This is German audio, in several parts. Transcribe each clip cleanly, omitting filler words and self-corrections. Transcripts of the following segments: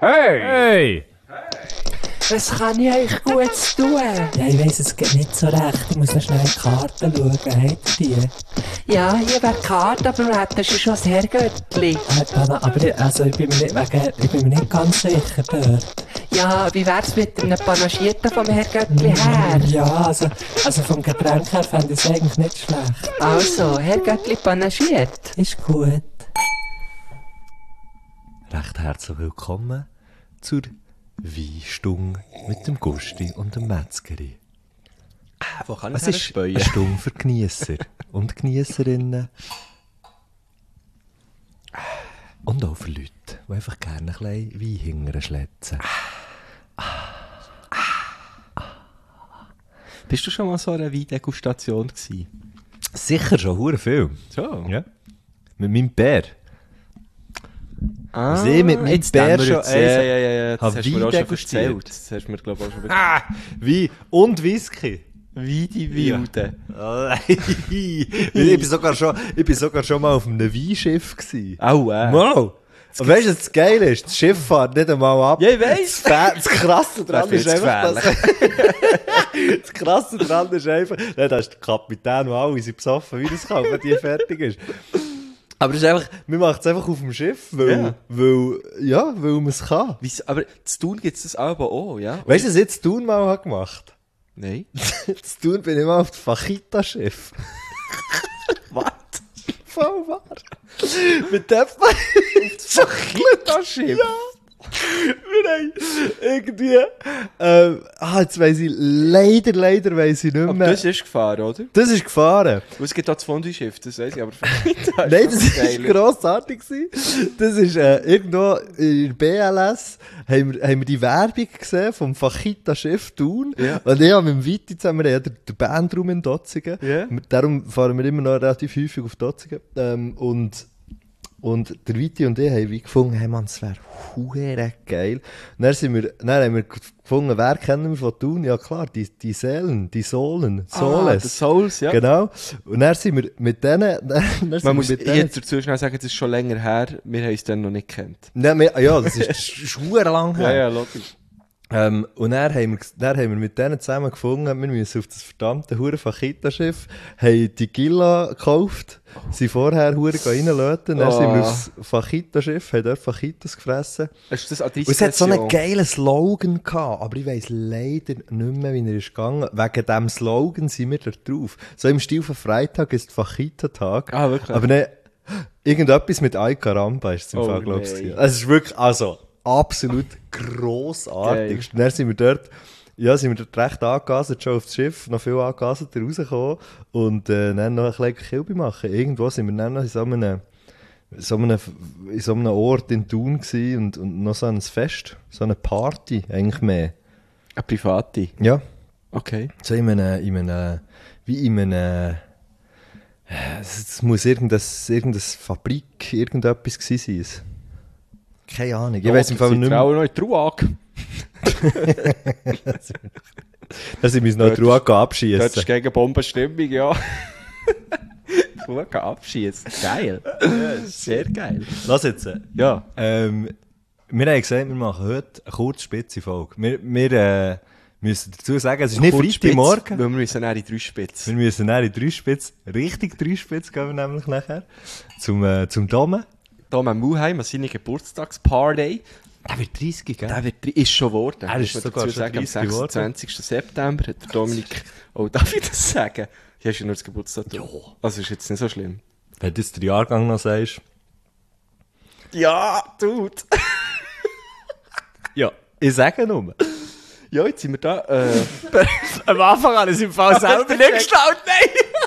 Hey! Was kann ich euch Gutes tun? Ja, ich weiss, es geht nicht so recht. Ich muss noch schnell in die Karten schauen. Habt ihr die? Ja, hier wäre die Karte, aber wir hätten schon das Herrgöttli. Aber ich bin mir nicht ganz sicher dort. Ja, wie wär's mit einem Panagierten vom Herrgöttli her? Ja, also vom Getränk her fände ich es eigentlich nicht schlecht. Also, Herrgöttli panagiert. Ist gut. Recht herzlich willkommen zur Weinstunde mit dem Gusti und dem Metzgeri. Wo kann Es ich ist speuen? eine Stunde für Geniesser und Geniesserinnen. Und auch für Leute, die einfach gerne ein bisschen Wein hinterher schletzen. Bist du schon mal so einer Weindegustation gewesen? Sicher schon, hure viel. So? Ja. Mit meinem Bär. Ah, Sie mit meinem jetzt Bär haben wir schon jetzt- Ja. Das hab hast du mir auch Wein schon degustiert. erzählt. Das hast du mir, glaube ich, auch schon erzählt. Wein und Whisky. Wie die Wilde. Ich bin sogar schon mal auf einem Weinschiff gewesen. Au, Wow! Und weißt du, das Geile ist, das Schiff fährt nicht einmal ab. Ja, ich weiss. Das Krasse dran Das ist ist einfach, das Krasse dran ist einfach, ja, da ist der Kapitän, und alle sind besoffen, wie das kann, wenn die fertig ist. Aber es ist einfach, wir machen es einfach auf dem Schiff, weil man es kann. Aber zu tun gibt es das aber auch, ja? Weißt du, was ich jetzt Thun mal habe gemacht? Nein. Zu Thun bin ich mal auf das Fachita-Schiff. Was? Voll wahr. Mit dem Fachita-Schiff? Ja. Wir haben irgendwie, jetzt weiss ich, leider weiss ich nicht Aber mehr. das ist gefahren, oder? Das ist gefahren. Und es gibt auch das Fondue-Schiff, das weiss ich, aber Fachita Nein, das ist ist grossartig gewesen. Das ist, irgendwo in der BLS haben wir die Werbung gesehen vom Fachita-Chef Thun. Ja. Und ich habe mit dem Viti zusammen, wir haben den Bandraum in Dotzigen. Ja. Darum fahren wir immer noch relativ häufig auf Dotzigen. Und der Viti und ich haben wie gefunden, hey Mann, das wäre hure geil. Und dann haben wir gefunden, wer kennen wir von Thun? Ja klar, die Sohlen. die Soles. Souls, ja. Genau. Und dann sind wir mit denen... Man muss jetzt dazu schnell sagen, das ist schon länger her, wir haben es dann noch nicht gekannt. Ja, das ist hure lang her. Ja, logisch. Und dann haben wir mit denen zusammen gefunden, wir müssen auf das verdammte hure Fachita-Schiff, haben die Gilla gekauft, sind vorher hure reinlöten, dann sind wir aufs Fachita-Schiff, haben dort Fajitas gefressen. Hast du das an Und es hat so einen geilen Slogan gehabt, aber ich weiss leider nicht mehr, wie er ist gegangen. Wegen diesem Slogan sind wir da drauf. So im Stil von Freitag ist Fachita-Tag. Ah, wirklich? Aber nicht, irgendetwas mit Ay Caramba ist es im Oh, Fall, glaubst nee. du. Es ist wirklich, also, absolut grossartig. Und dann sind wir dort recht angegaset, schon auf das Schiff, noch viel angegaseter rausgekommen und dann noch ein bisschen Kilbe machen. Irgendwo sind wir dann noch in so einem Ort in Thun gewesen und noch so ein Fest, so eine Party, eigentlich mehr. Eine private? Ja. Okay. So in einem es muss irgendeine Fabrik, irgendetwas gewesen sein. Keine Ahnung. Ich weiss im Fall nicht mehr. auch noch in Truag. Da sind wir uns noch Truag Das abschießen. ist gegen Bombenstimmung, ja. Truag abschießen. Geil. Sehr geil. Lass jetzt. Ja. Wir haben gesagt, wir machen heute eine kurze spitze Folge. Wir müssen dazu sagen, es ist nicht Freitagmorgen. Weil wir müssen dann in 3 Spitz. Wir müssen dann in 3 Spitz, richtig 3 Spitz gehen wir nämlich nachher, zum Dome. Dome Muheim an seine Geburtstagsparty. Der wird 30, gell? Ist schon geworden. Er ist Muss man sogar dazu schon sagen, am 30 geworden. 26. September hat der Dominik... Oh, darf ich das sagen? Hier hast du ja nur das Geburtstag. Ja. Also ist jetzt nicht so schlimm. Wenn du jetzt den Jahrgang noch sagst. Ja, Dude. Ja, ich sage nur. Ja, jetzt sind wir da. Am Anfang habe ich es im Fall selber nicht geschaut, nein!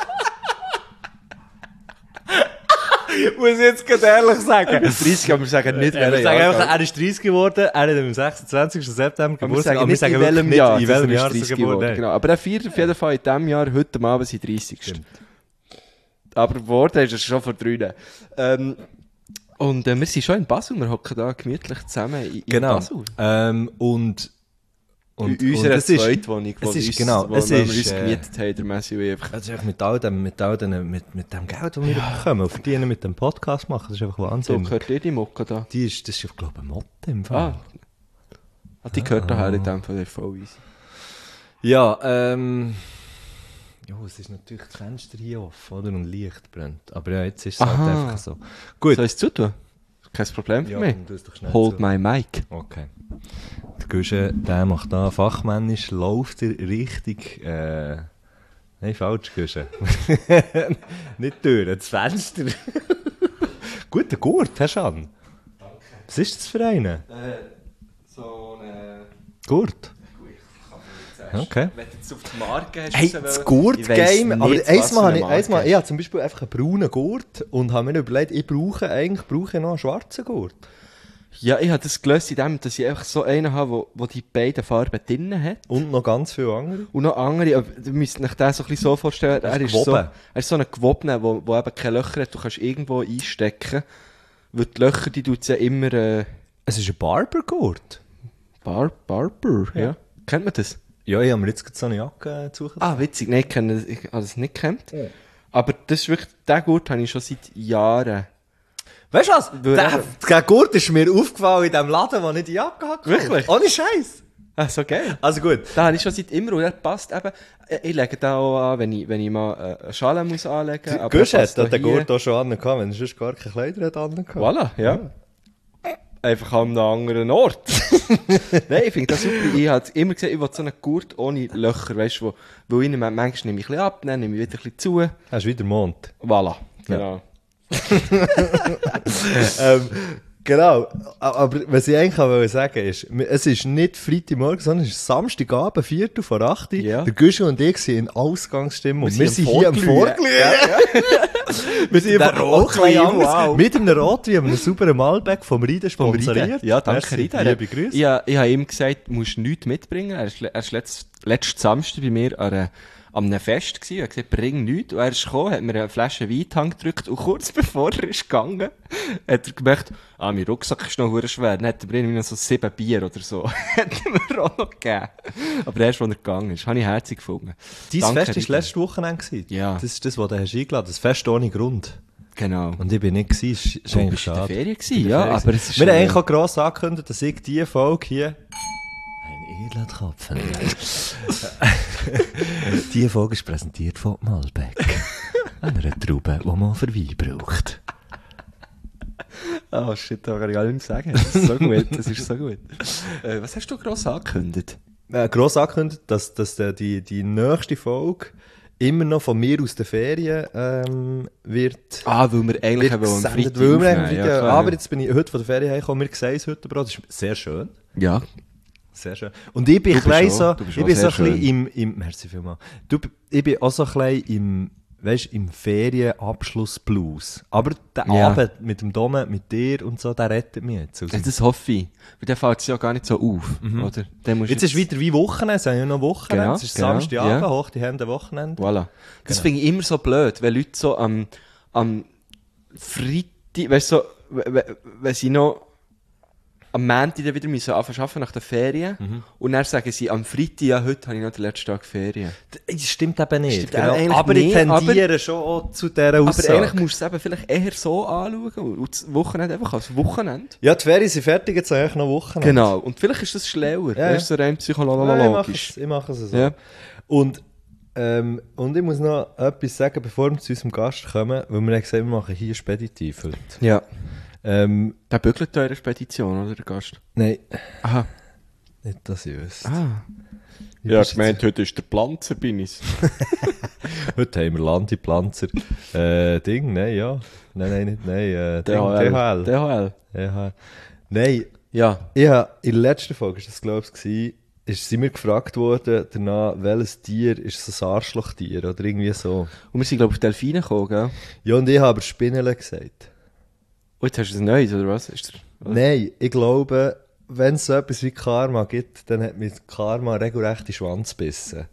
Muss ich jetzt ganz ehrlich sagen. 30, aber wir sagen nicht, Wir welcher sagen einfach, Jahrgang. er ist 30 geworden, er hat am 26. September Aber wir sagen Geburtstag, nicht, in wirklich welchem nicht, Jahr. in welchem dass er Jahr 30 er geboren geworden. ist. Genau. Aber er feiert auf jeden Fall in diesem Jahr, heute Abend, sein 30. Aber geworden ist er schon vor 3. Und wir sind schon in Basel, wir hocken da gemütlich zusammen in Genau. Basel. Und in unserer es ist- Zweitwohnung, es ist, uns, genau, wo es wir ist, uns gemietet haben, der Messi und ich. Also einfach mit dem Geld, das wir bekommen, und verdienen mit dem Podcast machen, das ist einfach So, Wahnsinn. gehört ihr die Mucke da? Das ist, glaube ich, eine Motte im Fall. Ah, Die gehört daher in dem Fall voll easy. Ja, es ist natürlich das Fenster hier offen, oder? Und Licht brennt. Aber ja, jetzt ist es halt einfach so. Gut. Soll ich es zutun? Kein Problem für Ja, mich. dann tu es doch schnell Hold zu. my mic. Okay. Der Guschen, der macht da fachmännisch, läuft er richtig, nein, falsch, Guschen. Nicht Tür, das Fenster. Guter Gurt, hast du an. Danke. Was ist das für einen? So eine... Gurt? Okay. Wenn du jetzt auf die Marke hast... Hey, das Gurt-Game, aber einmal habe ich zum Beispiel einfach einen braunen Gurt und habe mir überlegt, ich brauche noch einen schwarzen Gurt. Ja, ich habe das gelöst in dem, dass ich einfach so einen habe, wo die beiden Farben drin hat. Und noch ganz viele andere. Und noch andere, aber du müsst euch das so ein bisschen so vorstellen, er ist so ein gewobener, wo eben keine Löcher hat, du kannst irgendwo einstecken, weil die Löcher, die tut es ja immer... Es ist ein Barber-Gurt. Barber, ja. Kennt man das? Ja, ich habe mir jetzt gerade so eine Jacke gesucht. Ah, witzig, nein, ich habe das nicht gekannt. Ja. Aber das ist wirklich, den Gurt habe ich schon seit Jahren. Weißt du was? Der Gurt ist mir aufgefallen in dem Laden, wo ich die Jacke hatte. Wirklich? Ohne Scheiß. Ah, so geil. Also gut. Den habe ich schon seit immer und er passt eben. Ich lege den auch an, wenn ich mal eine Schale muss anlegen muss. Gusch hat den Gurt auch schon angehabt, wenn er sonst gar keine Kleider hat angehabt. Voilà, ja. Einfach an einem anderen Ort. Nein, ich finde das super. Ich habe immer gesagt, ich will so einen Gurt ohne Löcher, weißt du, wo ich manchmal nehme ich ein bisschen ab, dann nehme ich wieder ein bisschen zu. Hast du wieder Mond. Voilà, genau. Genau, aber was ich eigentlich auch sagen ist, es ist nicht Freitagmorgen, sondern es ist Samstagabend, 7:45 Uhr. Ja. Der Guschen und ich sind in Ausgangsstimmung. Wir sind hier am Vorglühen. Wir sind im Rotwein. Mit einem Rotwein, einem sauberen Malbec vom Rieden sponsoriert. Ja, danke Rieden. Liebe Grüße. Ich habe ihm gesagt, du musst nichts mitbringen. Er ist letzten Samstag bei mir an einem Fest gewesen. Er hat gesagt, bring nichts. Und er ist gekommen, hat mir eine Flasche Wein in die Hand gedrückt. Und kurz bevor er ist gegangen, hat er gemerkt, mein Rucksack ist noch verdammt schwer. Dann hat er mir noch so 7 Bier oder so. Hat er mir auch noch gegeben. Aber erst, als er gegangen ist, habe ich herzig gefunden. Dein Danke, Fest war letztes Wochenende. Ja. Das ist das, was du hast eingeladen. Das Fest ohne Grund. Genau. Und ich bin nicht gewesen. Das ist eigentlich schade. Du bist in der Ferien, ja, aber es ist wir haben eigentlich auch gross angekündigt, dass ich diese Folge hier... Ein edler Tropfen. Diese Folge ist präsentiert von Malbec. Einer Traube, die man für Wein braucht. Oh shit, da kann ich gar nicht mehr sagen. Das ist so gut, das ist so gut. Was hast du gross angekündigt? Gross angekündigt, dass die nächste Folge immer noch von mir aus der Ferien wird. Weil wir eigentlich am Freitag aufnehmen. Aber jetzt bin ich heute von der Ferien heimgekommen. Wir sehen es heute, Bro. Das ist sehr schön. Ja. Sehr schön. Und ich bin ein so ein bisschen merci vielmals. Ich bin auch so ein bisschen im Ferienabschluss-Blues. Aber der Abend mit dem Dome, mit dir und so, der rettet mich jetzt. Also, das hoffe ich. Weil der fällt es ja gar nicht so auf, oder? Jetzt ist wieder wie Wochenende, es haben ja noch Wochenende. Genau, es ist Samstagabend, hoch die Hände Wochenende. Voilà. Das finde ich immer so blöd, wenn Leute so am Freitag, weißt du, so, wenn sie noch am Montag dann wieder müssen arbeiten nach den Ferien und dann sagen sie am Freitag, ja, heute habe ich noch den letzten Tag Ferien. Das stimmt eben nicht. Stimmt aber ich tendiere schon auch zu dieser Aussage. Aber eigentlich musst du es eben vielleicht eher so anschauen und das Wochenende einfach als Wochenende. Ja, die Ferien sind fertig, jetzt eigentlich noch Wochenende. Genau, und vielleicht ist das schlauer. Ja. Das ist so rein psychologisch. Ich mache es so. Ja. Und ich muss noch etwas sagen, bevor wir zu unserem Gast kommen, weil wir haben gesagt, wir machen hier Speditiv heute. Ja. Der bügelt eure Spedition, oder, der Gast? Nein. Aha. Nicht, dass ich wüsste. Ja, ich meinte, heute ist der Planzer bei uns. Heute haben wir Landi-Planzer. Ding, nein, ja. Nein. DHL. Nein. Ja. Ich habe in der letzten Folge, ist das glaube ich, sind wir gefragt worden, danach, welches Tier ist so ein Arschlochtier oder irgendwie so. Und wir sind, glaube ich, auf Delfine gekommen, gell? Ja, und ich habe aber Spinnele gesagt. Und jetzt hast du ein neues, oder was? Nein, ich glaube, wenn es so etwas wie Karma gibt, dann hat mit Karma regelrecht in den Schwanz gebissen.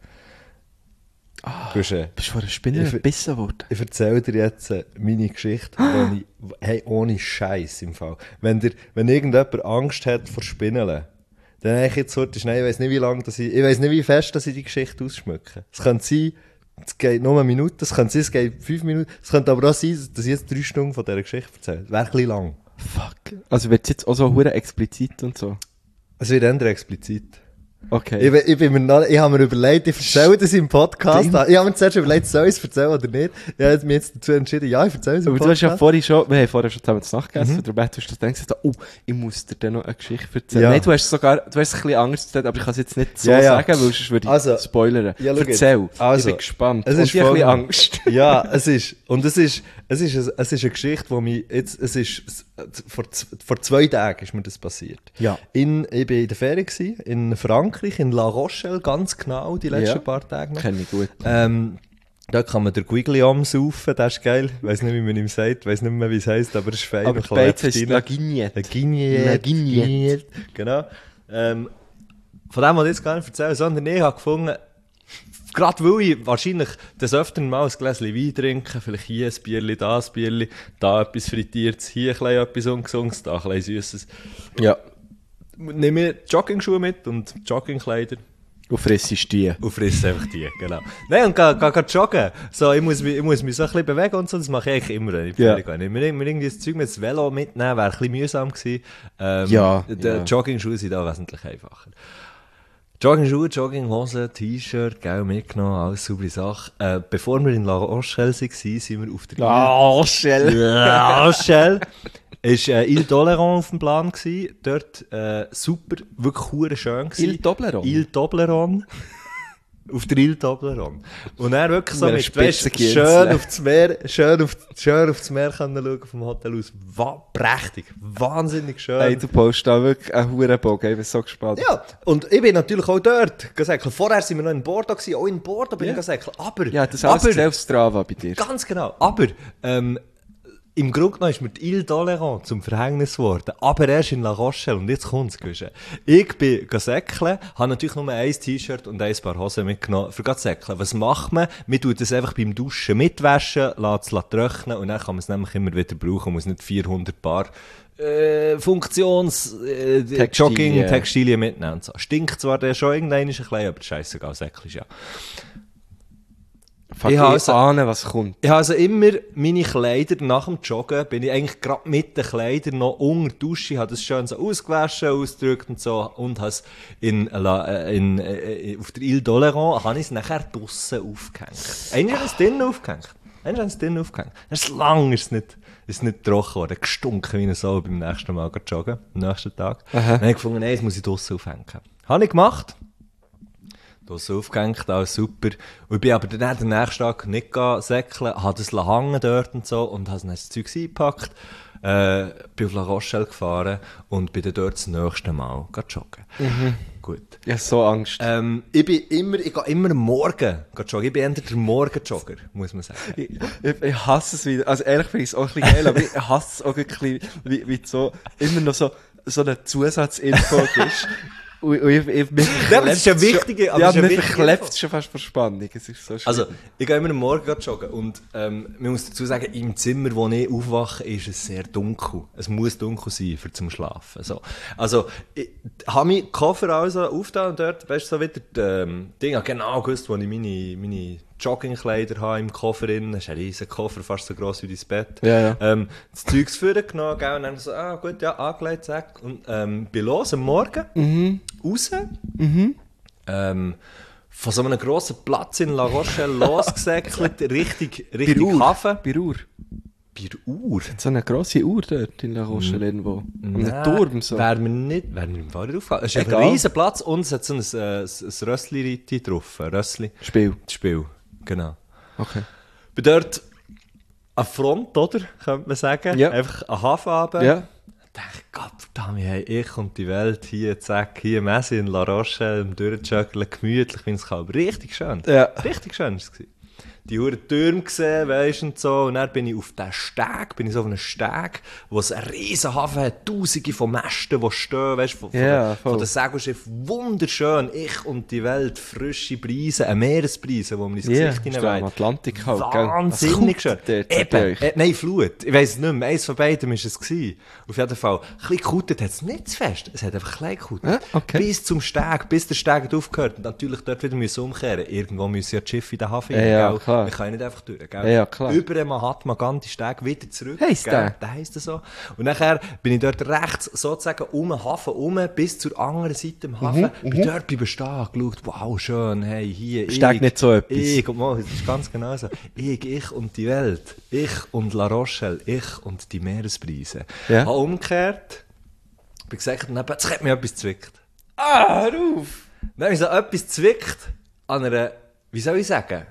Bist du von einer Spinne gebissen worden? Ich erzähle dir jetzt meine Geschichte, ohne Scheiß im Fall. Wenn irgendjemand Angst hat vor Spinnen, dann habe ich jetzt heute schnell, ich weiss nicht, wie fest dass ich die Geschichte ausschmücke. Es könnte sein, es geht nur eine Minute, es könnte sein, es geht 5 Minuten, es könnte aber auch sein, dass ich jetzt 3 Stunden von dieser Geschichte erzähle. Wäre ein bisschen lang. Fuck. Also wird es jetzt auch so hure explizit und so? Es wird eher explizit. Okay. Ich habe mir überlegt, ich erzähle das im Podcast. Ich habe mir zuerst überlegt, soll ich es erzählen oder nicht. Ich habe mich jetzt dazu entschieden, ja, ich erzähle es im Aber Podcast. du hast ja wir haben vorher schon zusammen zu Nacht gegessen, darum hast du dann gesagt, ich muss dir dann noch eine Geschichte erzählen. Ja. Nein, du hast es ein bisschen anders erzählt, aber ich kann es jetzt nicht so sagen, weil sonst würde ich spoilern. Ja, Erzähl, ich bin gespannt. Es ist und ich habe ein bisschen Angst. Ja, es ist eine Geschichte, die mich vor 2 Tagen ist mir das passiert. Ja. Ich war in der Ferien in Frankreich, in La Rochelle, ganz genau, die letzten paar Tage noch. Kenne ich gut. Da kann man den Guigliam saufen, das ist geil. Ich weiss nicht, wie man ihm sagt, weiss nicht mehr, wie es heisst, aber es ist fein. Aber die Beiz heisst La Guignette. La Guignette. Genau. Von dem wollte ich jetzt gar nicht erzählen, sondern ich habe gefunden, gerade weil ich wahrscheinlich des Öfteren mal ein Gläschen Wein trinke, vielleicht hier ein Bierli, da etwas Frittiertes, hier etwas Ungesundes, da ein bisschen Süßes. Ja. Nehme ich Joggingschuhe mit und Joggingkleider. Und frissest die. Und friss einfach die, genau. Nein, und geh joggen. So, ich muss mich so ein bisschen bewegen und so, das mache ich eigentlich immer. Wenn ich mir irgendwie das Zeug mit das Velo mitnehmen, wäre ein bisschen mühsam gewesen. Die Joggingschuhe sind da wesentlich einfacher. Joggingschuhe, Jogginghose, T-Shirt, gell, mitgenommen, alles saubere Sache. Bevor wir in La Rochelle waren, sind wir auf der La Rochelle. Ist Ile d'Oléron auf dem Plan gewesen. Dort super, wirklich hure schön gewesen. Ile d'Oléron? Ile d'Oléron. Auf der Ile d'Oléron. Und dann wirklich so mit, weißt, schön auf das Meer können schauen vom Hotel aus. Prächtig, wahnsinnig schön. Hey, du postest da wirklich einen Hurenbogen, ich bin so gespannt. Ja, und ich bin natürlich auch dort gesäckelt. Vorher sind wir noch in Bordeaux gewesen, auch in Bordeaux bin ich gesäckelt. Aber, ja, das alles selbst Strava bei dir. Ganz genau, aber im Grunde genommen ist mir die Ile d'Oléron zum Verhängnis geworden, aber erst in La Rochelle. Und jetzt kommt's. Ich bin säckeln, habe natürlich nur ein T-Shirt und ein paar Hosen mitgenommen für säckeln. Was macht man? Man tut das einfach beim Duschen mitwaschen, lässt es trocknen und dann kann man es nämlich immer wieder brauchen. Man muss nicht 400 Paar Jogging-Textilien mitnehmen. Und so. Stinkt zwar der schon irgendwann ein bisschen, aber scheissegal, säckelst ja. Ich ahne, was kommt. Ich habe also immer meine Kleider nach dem Joggen, bin ich eigentlich gerade mit den Kleidern noch unter der Dusche, habe das schön so ausgewaschen, ausgedrückt und so und habe es auf der Ile d'Oléron, habe ich es nachher draussen aufgehängt. Eigentlich habe ich es drinnen aufgehängt. Erst lang ist es nicht trocken geworden, gestunken wie eine Sau beim nächsten Mal joggen, am nächsten Tag. Dann habe ich gefunden, nein, das muss ich draussen aufhängen. Habe ich gemacht. Das aufgehängt, alles super. Und ich bin aber dann den nächsten Tag nicht säckeln, habe das hängen dort und so und habe dann das Zeug eingepackt, bin auf La Rochelle gefahren und bin dann dort das nächste Mal joggen. Gut. Ich habe so Angst. Ich gehe immer am Morgen joggen. Ich bin eher der Morgenjogger, muss man sagen. Ich hasse es wieder. Also ehrlich finde ich es auch ein bisschen geil, aber ich hasse es auch ein bisschen, wie so, immer noch so eine Zusatzinfo ist. Das ist ja wichtig. Ja, mir verklebt es schon fast vor Spannung. Es ist so schlimm. Also, ich gehe immer am Morgen joggen und man muss dazu sagen, im Zimmer, wo ich aufwache, ist es sehr dunkel. Es muss dunkel sein, zum Schlafen. So. Also, ich habe meinen Koffer also aufgetan und dort, weißt du, so wieder Dinge, genau gewusst, wo ich meine Joggingkleider habe im Koffer drin. Das ist ein riesen Koffer, fast so gross wie dein Bett. Ja. Das Zeug vorgenommen, gell, und dann so, gut, ja, angelegt, zack. Und bin los am Morgen, raus. Von so einem grossen Platz in La Rochelle losgesäckelt, Richtung Hafen. Bei Ruhr. Bei Uhr? So eine grosse Uhr dort in La Rochelle irgendwo. Ein Turm so. Wäre mir im Fall nicht aufgefallen. Es ist ein riesen Platz und es hat so ein Rössli-Reiti drauf. Spiel, genau. Okay. Bin dort an Front, oder? Könnte man sagen. Ja. Einfach an Hafen runter. Ja. Ich dachte, Gottverdammt, hey, ich und die Welt hier, zack, hier Messi in La Rochelle, durchjoggeln, gemütlich, wie es kann. Aber richtig schön. Ja. Richtig schön war es. Die Huren Türme gesehen, weisst und so. Und dann bin ich auf einem Steg, wo es einen riesen Hafen hat, tausende von Mästen, die stehen, weisst von den Segelschiffen. Wunderschön. Ich und die Welt, frische Breise, eine Meeresbreise, wo man ins Gesicht hineinweht. Atlantik halt, wahnsinnig schön. Nein, Flut. Ich weiss es nicht mehr. Eins von beiden war es. Auf jeden Fall. Ein bisschen gekautet hat es nicht zu fest. Es hat einfach klein gekautet. Okay. Bis zum Steg, bis der Steg aufgehört. Und natürlich dort wieder umkehren. Irgendwo müssen ja die Schiffe in den Hafen ja, klar. Wir können nicht einfach durch, gell? Ja, klar. Über den Mahatma Gandhi Steg wieder zurück. Heisst gell? der? Der heisst das so. Und nachher bin ich dort rechts sozusagen um den Hafen bis zur anderen Seite im Hafen. Bin dort bleiben stehen, geschaut, wow, schön, hey, hier, Steg nicht so etwas. guck mal, das ist ganz genau so. Ich und die Welt. Ich und La Rochelle. Ich und die Meeresbrise. Ja. Habe umgekehrt, bin gesagt, jetzt hat mich etwas zwickt. Ah, hör auf! Dann habe ich so etwas zwickt an einer, wie soll ich sagen,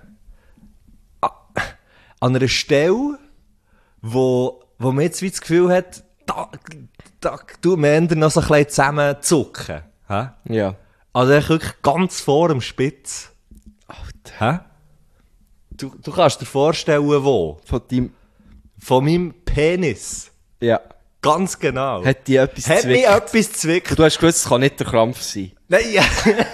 an einer Stelle, wo man jetzt wie das Gefühl hat, da tut man eher noch so ein bisschen zusammenzucken. Hä? Ja. Also echt wirklich ganz vor dem Spitz. Hä? Du kannst dir vorstellen, wo? Von meinem Penis. Ja. Ganz genau. Hat die etwas Hat mich zwickt? etwas zwickt. Und du hast gewusst, es kann nicht der Krampf sein. Nein, ja.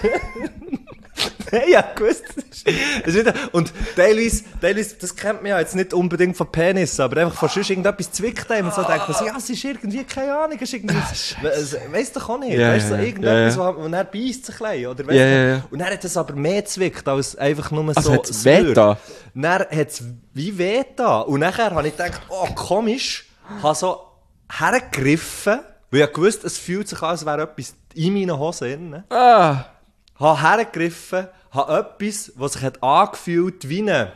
Nein, ja, gewusst. Das ist wieder, und teilweise, das kennt man ja jetzt nicht unbedingt von Penis, aber einfach von sonst irgendetwas zwickt einem und so denkt man so, ja, es ist irgendwie, keine Ahnung, es ist irgendwie, weiss doch auch nicht, Ja, weißt du, so ja, irgendetwas, ja. und dann beißt sich ein bisschen, oder weißt Ja, du, ja, ja. und dann hat es aber mehr zwickt, als einfach nur Also so. hat's weh da? Dann hat es wie weh da. Und nachher habe ich gedacht, oh, komisch, habe so hergegriffen, weil ich gewusst, es fühlt sich an, als wäre etwas in meinen Hosen drin. Ah! Habe hergegriffen, habe etwas, was sich hat angefühlt wie eine...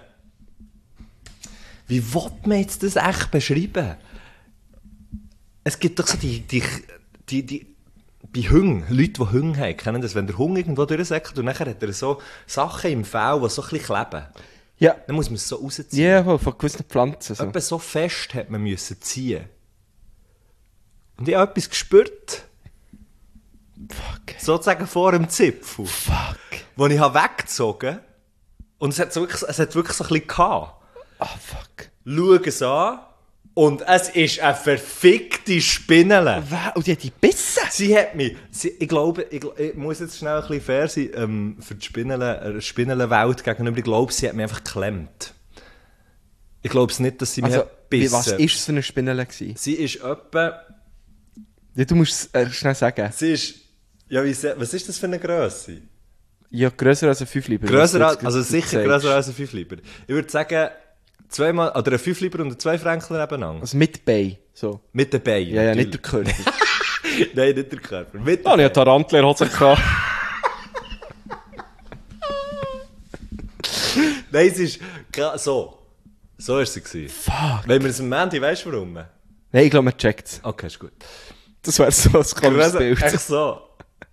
Wie will man jetzt das echt beschreiben? Es gibt doch so bei Hüngen, Leute, die Hüngen haben, kennen das, wenn der Hung irgendwo durchsäckelt und nachher hat er so Sachen im Fell, die so ein bisschen kleben. Ja. Dann muss man es so rausziehen. Ja, yeah, von gewissen Pflanzen. So. Etwa so fest hat man müssen ziehen. Und ich habe etwas gespürt. Fuck. Sozusagen vor dem Zipfel. Fuck. Wo ich habe weggezogen und es hat wirklich so ein bisschen gehabt. Ah, fuck. Schau es an und es ist eine verfickte Spinnele. Und die hat die gebissen? Sie hat mich, ich glaube, ich muss jetzt schnell ein bisschen fair sein, für die Spinnenwelt gegenüber, ich glaube, sie hat mich einfach geklemmt. Ich glaube es nicht, dass sie mich gebissen was war es für eine Spinne? Sie ist etwa... Ja, du musst es schnell sagen. Sie ist... Ja, was ist das für eine Grösse? Ja, grösser als ein 5 Lieber. Also sicher grösser als ein 5 Lieber. Ich würde sagen, zweimal, oder ein 5 Lieber und ein 2 Franken nebeneinander. Also mit Bein. So. Mit den Beinen. Ja, natürlich. nicht der Körper. Nein, nicht der Körper. Mit Ah, ich hatte Tarantler-Hose gehabt. Nein, es ist so. So war sie gewesen. Fuck. Wenn wir es am Mandy, weißt du warum? Nein, ich glaube, man checkt es. Okay, ist gut. Das wäre so ein komisches Bild. Echt so.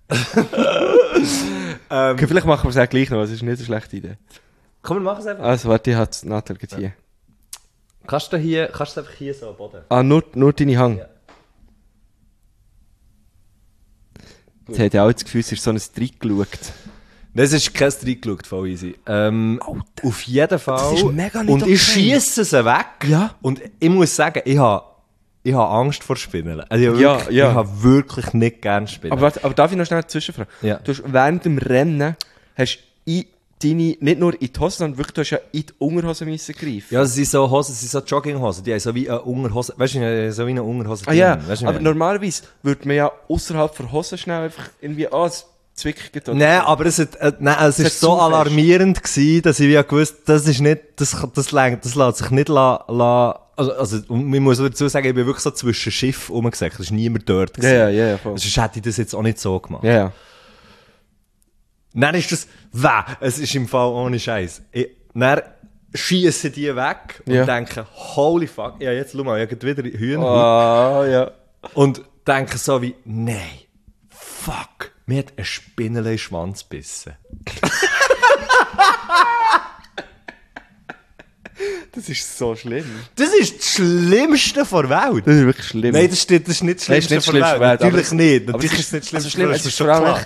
Okay, vielleicht machen wir es auch gleich noch, das ist nicht eine schlechte Idee. Komm, wir machen es einfach. Also, warte, ich habe es nachher hier. Kannst du es einfach hier so am Boden? Ah, nur deine Hang. Ja. Jetzt hat ja auch das Gefühl, es ist so ein Trick geschaut. Das ist kein Trick geschaut, voll easy. Auf jeden Fall. Das ist mega nicht und okay. ich schiesse sie weg. Ja. Und ich muss sagen, ich habe Angst vor Spinnen. Also Ja. ich habe wirklich nicht gerne Spinnen. Aber darf ich noch schnell eine Zwischenfrage? Ja. Du hast während dem Rennen nicht nur in die Hose, sondern wirklich, du hast ja in die Unterhose müssen greifen. Ja, es sind so Hosen, es sind so Jogginghosen, die haben so wie eine Unterhose, weißt du, so wie eine Unterhose. Ah ja, drin, weißt du, aber wie? normalerweise würde man ja außerhalb der Hose schnell einfach irgendwie, es zwickt oder Nein, so. aber es hat ist zu so fest. alarmierend gewesen, dass ich wie gewusst, das ist nicht, das lässt sich nicht also man muss dazu sagen, ich bin wirklich so zwischen Schiff rumgesagt, es ist niemand dort gewesen. Ja, voll. Sonst hätte ich das jetzt auch nicht so gemacht. Ja. Dann ist das, es ist im Fall ohne Scheiß. Dann schiessen die weg und denken, holy fuck, ja jetzt schau mal, ich habe wieder Hühner. Ah, ja. Und denken so wie, nein, fuck, mir hat eine Spinne in den Schwanz gebissen. Das ist so schlimm. Das ist das Schlimmste der Welt. Das ist wirklich schlimm. Nein, das ist nicht das Schlimmste der Welt. Natürlich nicht. Natürlich ist es nicht das Schlimmste der Welt. Es ist vor allem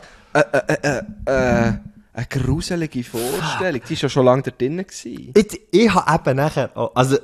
eine gruselige Vorstellung. Die war ja schon lange da drinnen. Ich habe eben nachher, also...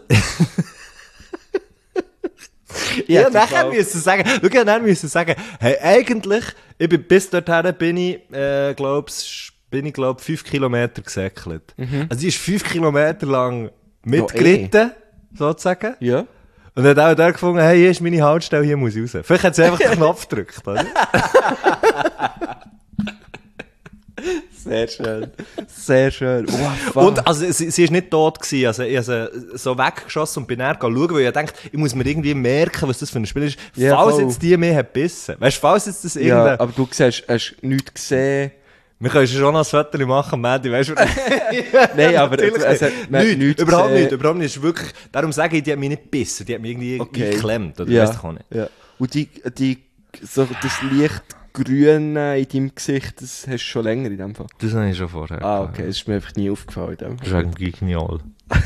Ich habe nachher müssen sagen, hey, eigentlich, bis dorthin bin ich, glaube 5 Kilometer gesäckelt. Also die ist 5 Kilometer lang mitgeritten, sozusagen. Ja. Und hat auch da gefunden, hey, hier ist meine Haltestelle, hier muss ich raus. Vielleicht hat sie einfach den Knopf gedrückt, oder? Sehr schön. sehr schön. Oh, und also, sie ist nicht tot gewesen. Also, ich habe sie so weggeschossen und bin dann schauen, weil ich dachte, ich muss mir irgendwie merken, was das für ein Spiel ist. Ja, falls voll. jetzt die mich hat bissen. Weißt du, falls jetzt das ja, irgendein... aber du siehst, hast nichts gesehen. Wir können schon noch ein Foto machen, Mandy, weißt du? Nein, aber Natürlich es hat nichts, überhaupt gesehen. nicht, überhaupt nicht. Es ist wirklich, darum sage ich, die hat mich nicht gebissen, die hat mich irgendwie eingeklemmt, oder ja. weißt du auch nicht. Ja. Und so das leicht Grüne in deinem Gesicht, das hast du schon länger in dem Fall. Das habe ich schon vorher. Ah, okay, das ist mir einfach nie aufgefallen. In dem Das ist wegen Gigniol.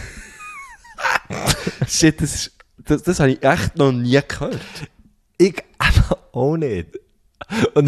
Shit, das habe ich echt noch nie gehört. Ich auch nicht. Und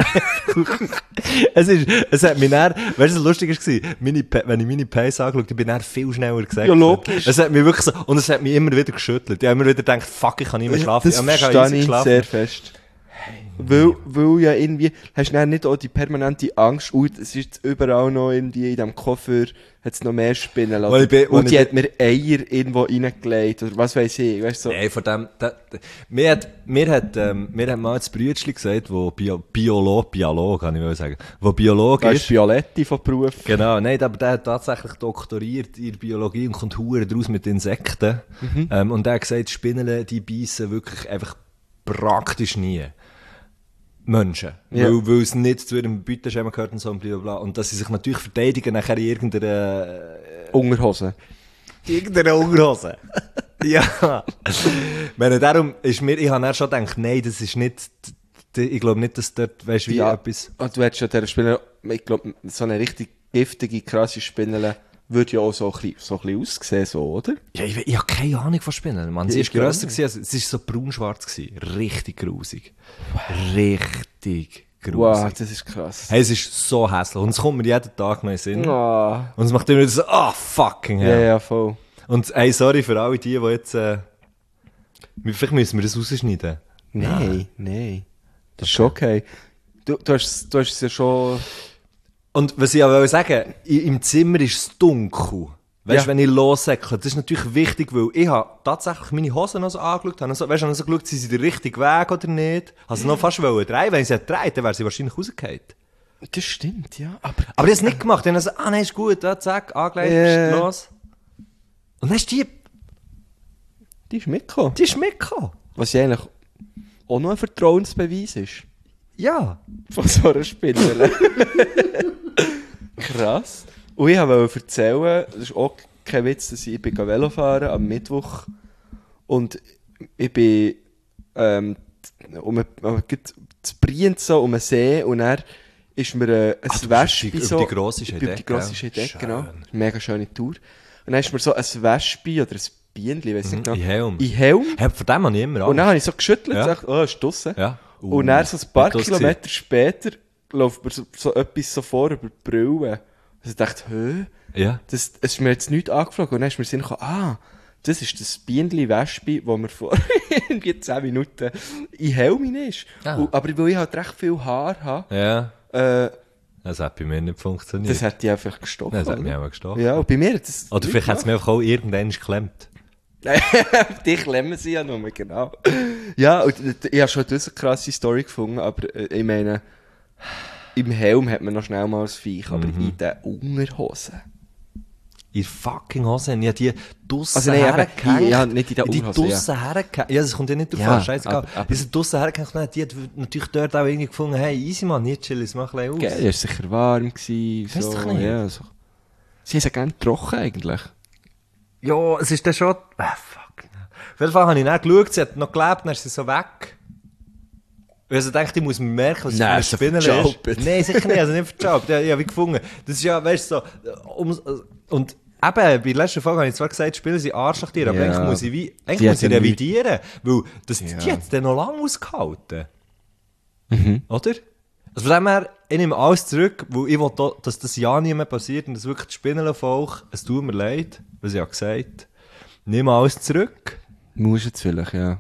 es hat mich dann, weißt du, was lustig war? Wenn ich meine Pace angeschaut habe, bin ich dann viel schneller gesagt. Ja, logisch. Es hat mich wirklich so, und es hat mich immer wieder geschüttelt. Ich habe immer wieder gedacht, fuck, ich kann nicht mehr schlafen. Das Ich habe mega verstehe easy ich geschlafen. sehr fest. Weil ja irgendwie, hast du dann nicht auch die permanente Angst, es ist jetzt überall noch irgendwie in diesem Koffer, hat es noch mehr Spinnen lassen. Und die hat mir Eier irgendwo reingelegt, oder was weiss ich, weißt du? So. Nein, von dem, mir hat mal das Brütschli gesagt, wo Biolog, kann ich mal sagen, wo Biolog Das ist. ist Violetti von Beruf. Genau, nein, aber der hat tatsächlich doktoriert in Biologie und kommt hure draus mit Insekten. Und der hat gesagt, Spinnen, die beißen wirklich einfach praktisch nie. Menschen. Ja. Weil es nicht zu ihrem Beuteschema gehört und so und blablabla. Und dass sie sich natürlich verteidigen nachher in irgendeiner Unterhose. Unterhose. Ja. Meine, darum ist mir, ich habe dann schon gedacht, nein, das ist nicht, ich glaube nicht, dass dort, weißt du, wie etwas... Und du hättest ja dieser Spinne, ich glaube, so eine richtig giftige, krasse Spinne würde ja auch so ein bisschen aussehen, so, oder? Ja, ich habe keine Ahnung von Spinnen, Mann. Sie Ja, ist grösser gewesen, also, sie ist so braun-schwarz gewesen. Richtig grusig. Richtig grusig. Wow, das ist krass. Hey, es ist so hässlich. Und es kommt mir jeden Tag noch in den Sinn. Oh. Und es macht immer wieder so, fucking hell. Ja, voll. Und hey, sorry für alle die jetzt, vielleicht müssen wir das rausschneiden. Nein. Das ist schon okay. Du hast es ja schon... Und was ich aber sagen, im Zimmer ist es dunkel. Weißt du, wenn ich lossäckle, das ist natürlich wichtig, weil ich habe tatsächlich meine Hosen noch so angeschaut, habe so, weißt du, so geschaut, sind sie den richtigen Weg oder nicht. Also noch fast drehen. Wenn ich sie dreht, dann wäre sie wahrscheinlich rausgefallen. Das stimmt, ja. Aber ich habe es nicht gemacht. Ich habe gesagt, nein, ist gut, zack, angelegt, los. Und dann ist die ist mitgekommen. Die ist mitgekommen. Was ja eigentlich auch noch ein Vertrauensbeweis ist. Ja. Von so einer Spinne. Krass. Und ich wollte erzählen, das ist auch kein Witz, dass ich bin Velofahren am Mittwoch und ich bin zu Brienz so um den See und dann ist mir ein Wespe so... Über die grosse Scheidegg, genau. Mega schöne Tour. Und dann ist mir so ein Wespe oder ein Bienchen, weiss nicht genau. In In Helm. Hey, von dem habe ich immer Angst. Und dann habe ich so geschüttelt und Ja. gesagt, es ist draussen. Ja. Und dann so ein paar das Kilometer später läuft mir so etwas so vor über die Brille. Also ich dachte, Ja. es ist mir jetzt nichts angeflogen. Und dann ist mir Sinn gekommen, das ist das Bienenli-Wespe, das mir vor irgendwie 10 Minuten in Helm ist. Ah. Aber weil ich halt recht viel Haar habe, Ja. Das hat bei mir nicht funktioniert. das hat die einfach gestochen. Das hat mich oder? auch gestochen. Ja, und bei mir hat das... Oder vielleicht hat es mir einfach auch irgendwann geklemmt. Die klemmen sie ja nur, genau. Ja, und ich habe schon eine krasse Story gefunden, aber ich meine, im Helm hat man noch schnell mal ein Viech, aber in den Unterhosen. In fucking Hosen. Ich habe die Dussen Also nein, hergehängt. ja, nicht in den Die Unterhosen, Dussen hergehängt. Ja, das kommt ja nicht drauf Ja, an. Scheißegal. aber- Diese Dussen hergehängt. Nein, die hat natürlich dort auch irgendwie gefunden, hey, easy man, nicht chillen, es macht ein bisschen aus. Geil, es war sicher warm. Gewesen, Weiss so, doch nicht. Ja, so. Sie haben ja gerne trocken eigentlich. Ja, es ist dann schon... fuck. Auf jeden Fall habe ich dann geschaut, sie hat noch gelebt, dann ist sie so weg. Und also dachte, ich muss mir merken, was Nein, sie für eine so Spinne ist. verjaubt. Nein, sicher nicht, also nicht verjaubt. Ja, ich habe gefunden. Das ist ja, weißt du, so... und eben, bei der letzten Folge habe ich zwar gesagt, spielen sie Arschlochtiere, aber Ja. eigentlich muss ich, Die eigentlich muss hat ich ja revidieren. Weil das, Ja. die hat es dann noch lange ausgehalten. Oder? Also von dem her, ich nehme alles zurück, weil ich will, dass das ja nie mehr passiert und dass wirklich das Spinnenvolk, es tut mir leid, was ich ja gesagt, nehme alles zurück. Muss jetzt vielleicht, ja.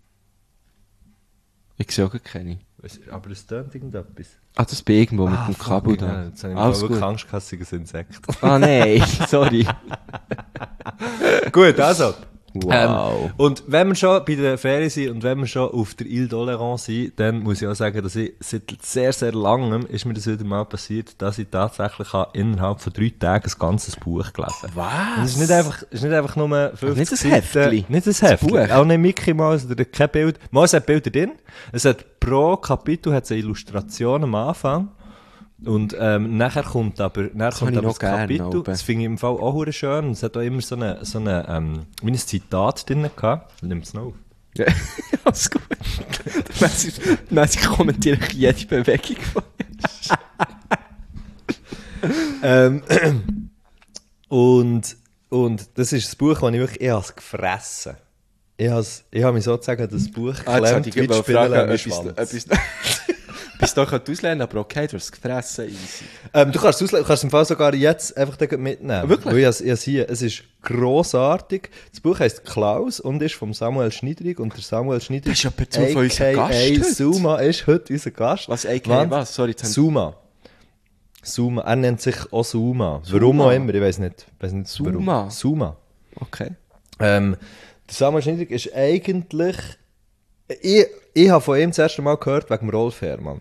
Ich sehe auch keine. Aber es tönt irgendetwas. Ah, das bin irgendwo mit dem Kabel Ja, da. jetzt habe ich Alles wirklich gut. Angst, dass es ein Insekt. Ah, nein, sorry. Gut, also, Wow. Und wenn wir schon bei der Ferien sind und wenn wir schon auf der Ile d'Oléron sind, dann muss ich auch sagen, dass ich seit sehr, sehr langem ist mir das wieder mal passiert, dass ich tatsächlich innerhalb von 3 Tagen ein ganzes Buch gelesen habe. Was? Es ist nicht einfach nur 50 nicht ein Seiten. Heftli? Nicht ein Heftli. Buch? Auch nicht Mickey Mouse oder kein Bild. Mal, es hat Bilder drin. Es hat pro Kapitel eine Illustration am Anfang. Und nachher kommt aber das Kapitel, das finde ich im Fall auch sehr schön, und es hat auch immer so eine wie ein Zitat drin gehabt. Nimm es noch auf. Ja, alles gut. Mäßig kommentiere ich jede Bewegung von und das ist das Buch, das ich wirklich gefressen habe. Ich habe mich sozusagen das Buch gelernt, wie zu spielen etwas bis doch auslehnen, aber okay, du hast es gefressen, easy. Du kannst es im Fall sogar jetzt einfach mitnehmen. Wirklich? Weil ich es hier, es ist grossartig. Das Buch heisst Klaus und ist vom Samuel Schnidrig. Und der Samuel Schnidrig, das ist ja per Zufall unser Gast heute. Suma ist heute unser Gast. Was, a.k.a. was? Sorry, Suma. Er nennt sich auch Suma. Warum auch immer, ich weiß nicht. Suma? Warum. Suma. Okay. Der Samuel Schnidrig ist eigentlich... Ich habe von ihm das erste Mal gehört wegen Rolf Herrmann.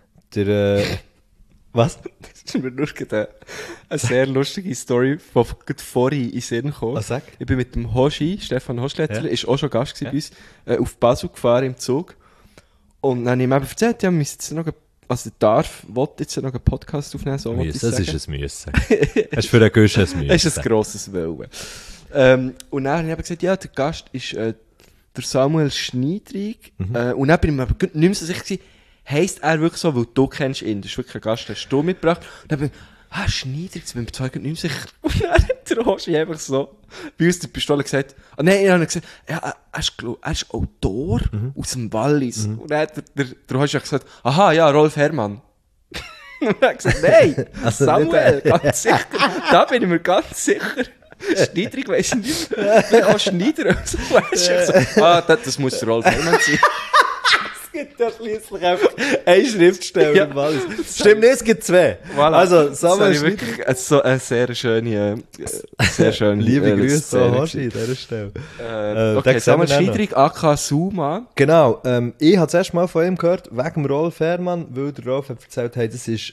Was? Das ist mir nur eine sehr lustige Story von vorhin in den Sinn gekommen. Was sag? Ich bin mit dem Hoshi, Stefan Hoschletzler, ist auch schon Gast bei uns, auf Basel gefahren im Zug. Und dann habe ich ihm eben erzählt, ja, wir müssen jetzt noch wollte jetzt noch einen Podcast aufnehmen, so wollte ich sagen. Das ist ein Müssen. Das ist für einen Gusch ein Müssen. Das ist ein grosses Wollen. Und dann habe ich eben gesagt, ja, der Gast ist der Samuel Schnidrig. Und dann bin ich mir aber nicht mehr so sicher gewesen, heisst er wirklich so, weil du kennst ihn, das ist wirklich ein Gast, den hast du mitgebracht. Und dann bin ich, Schnidrig, das bin ich mir nicht mehr sicher. Und dann hat der Hoshi einfach so bei uns die Pistole gesagt, nein, ich habe gesagt, ja, er ist Autor aus dem Wallis. Und dann hat der Hoshi gesagt, aha, ja, Rolf Herrmann. Und er hat gesagt, nein, also Samuel, ganz sicher. Da bin ich mir ganz sicher. Schneider, ich weiss nicht. Vielleicht auch Schneider. Das muss Rolf Herrmann sein. Es gibt ja schliesslich einfach einen Schriftsteller im Wallis. Stimmt nicht, es gibt 2. Voilà. Also, Samuel Schneider. Wirklich so eine sehr schöne liebe Grüße an Hoshi an dieser Stelle. Okay, Samuel Schneider, aka Suma. Genau, ich habe zuerst mal von ihm gehört, wegen Rolf Herrmann, weil der Rolf hat erzählt, hey, das ist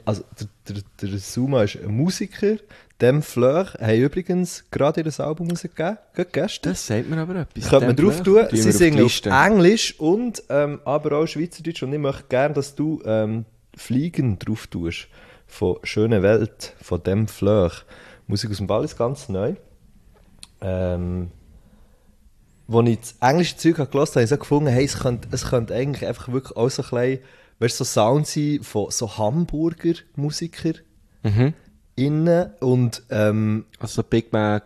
der Suma ist ein Musiker. Dem Fleur haben übrigens gerade ihr Album rausgegeben, gestern. Das sagt mir aber etwas. Könnte man drauf tun. Sie singen auf Englisch und aber auch Schweizerdeutsch. Und ich möchte gerne, dass du Fliegen drauf tust. Von «Schöne Welt», von dem Fleur. Musik aus dem Wallis, ganz neu. Als ich das englische Zeug gehört habe, habe ich so gefunden, hey, es könnte eigentlich einfach wirklich auch so ein bisschen, weißt, so Sound sein von so Hamburger Musikern. Innen und also Big Mac.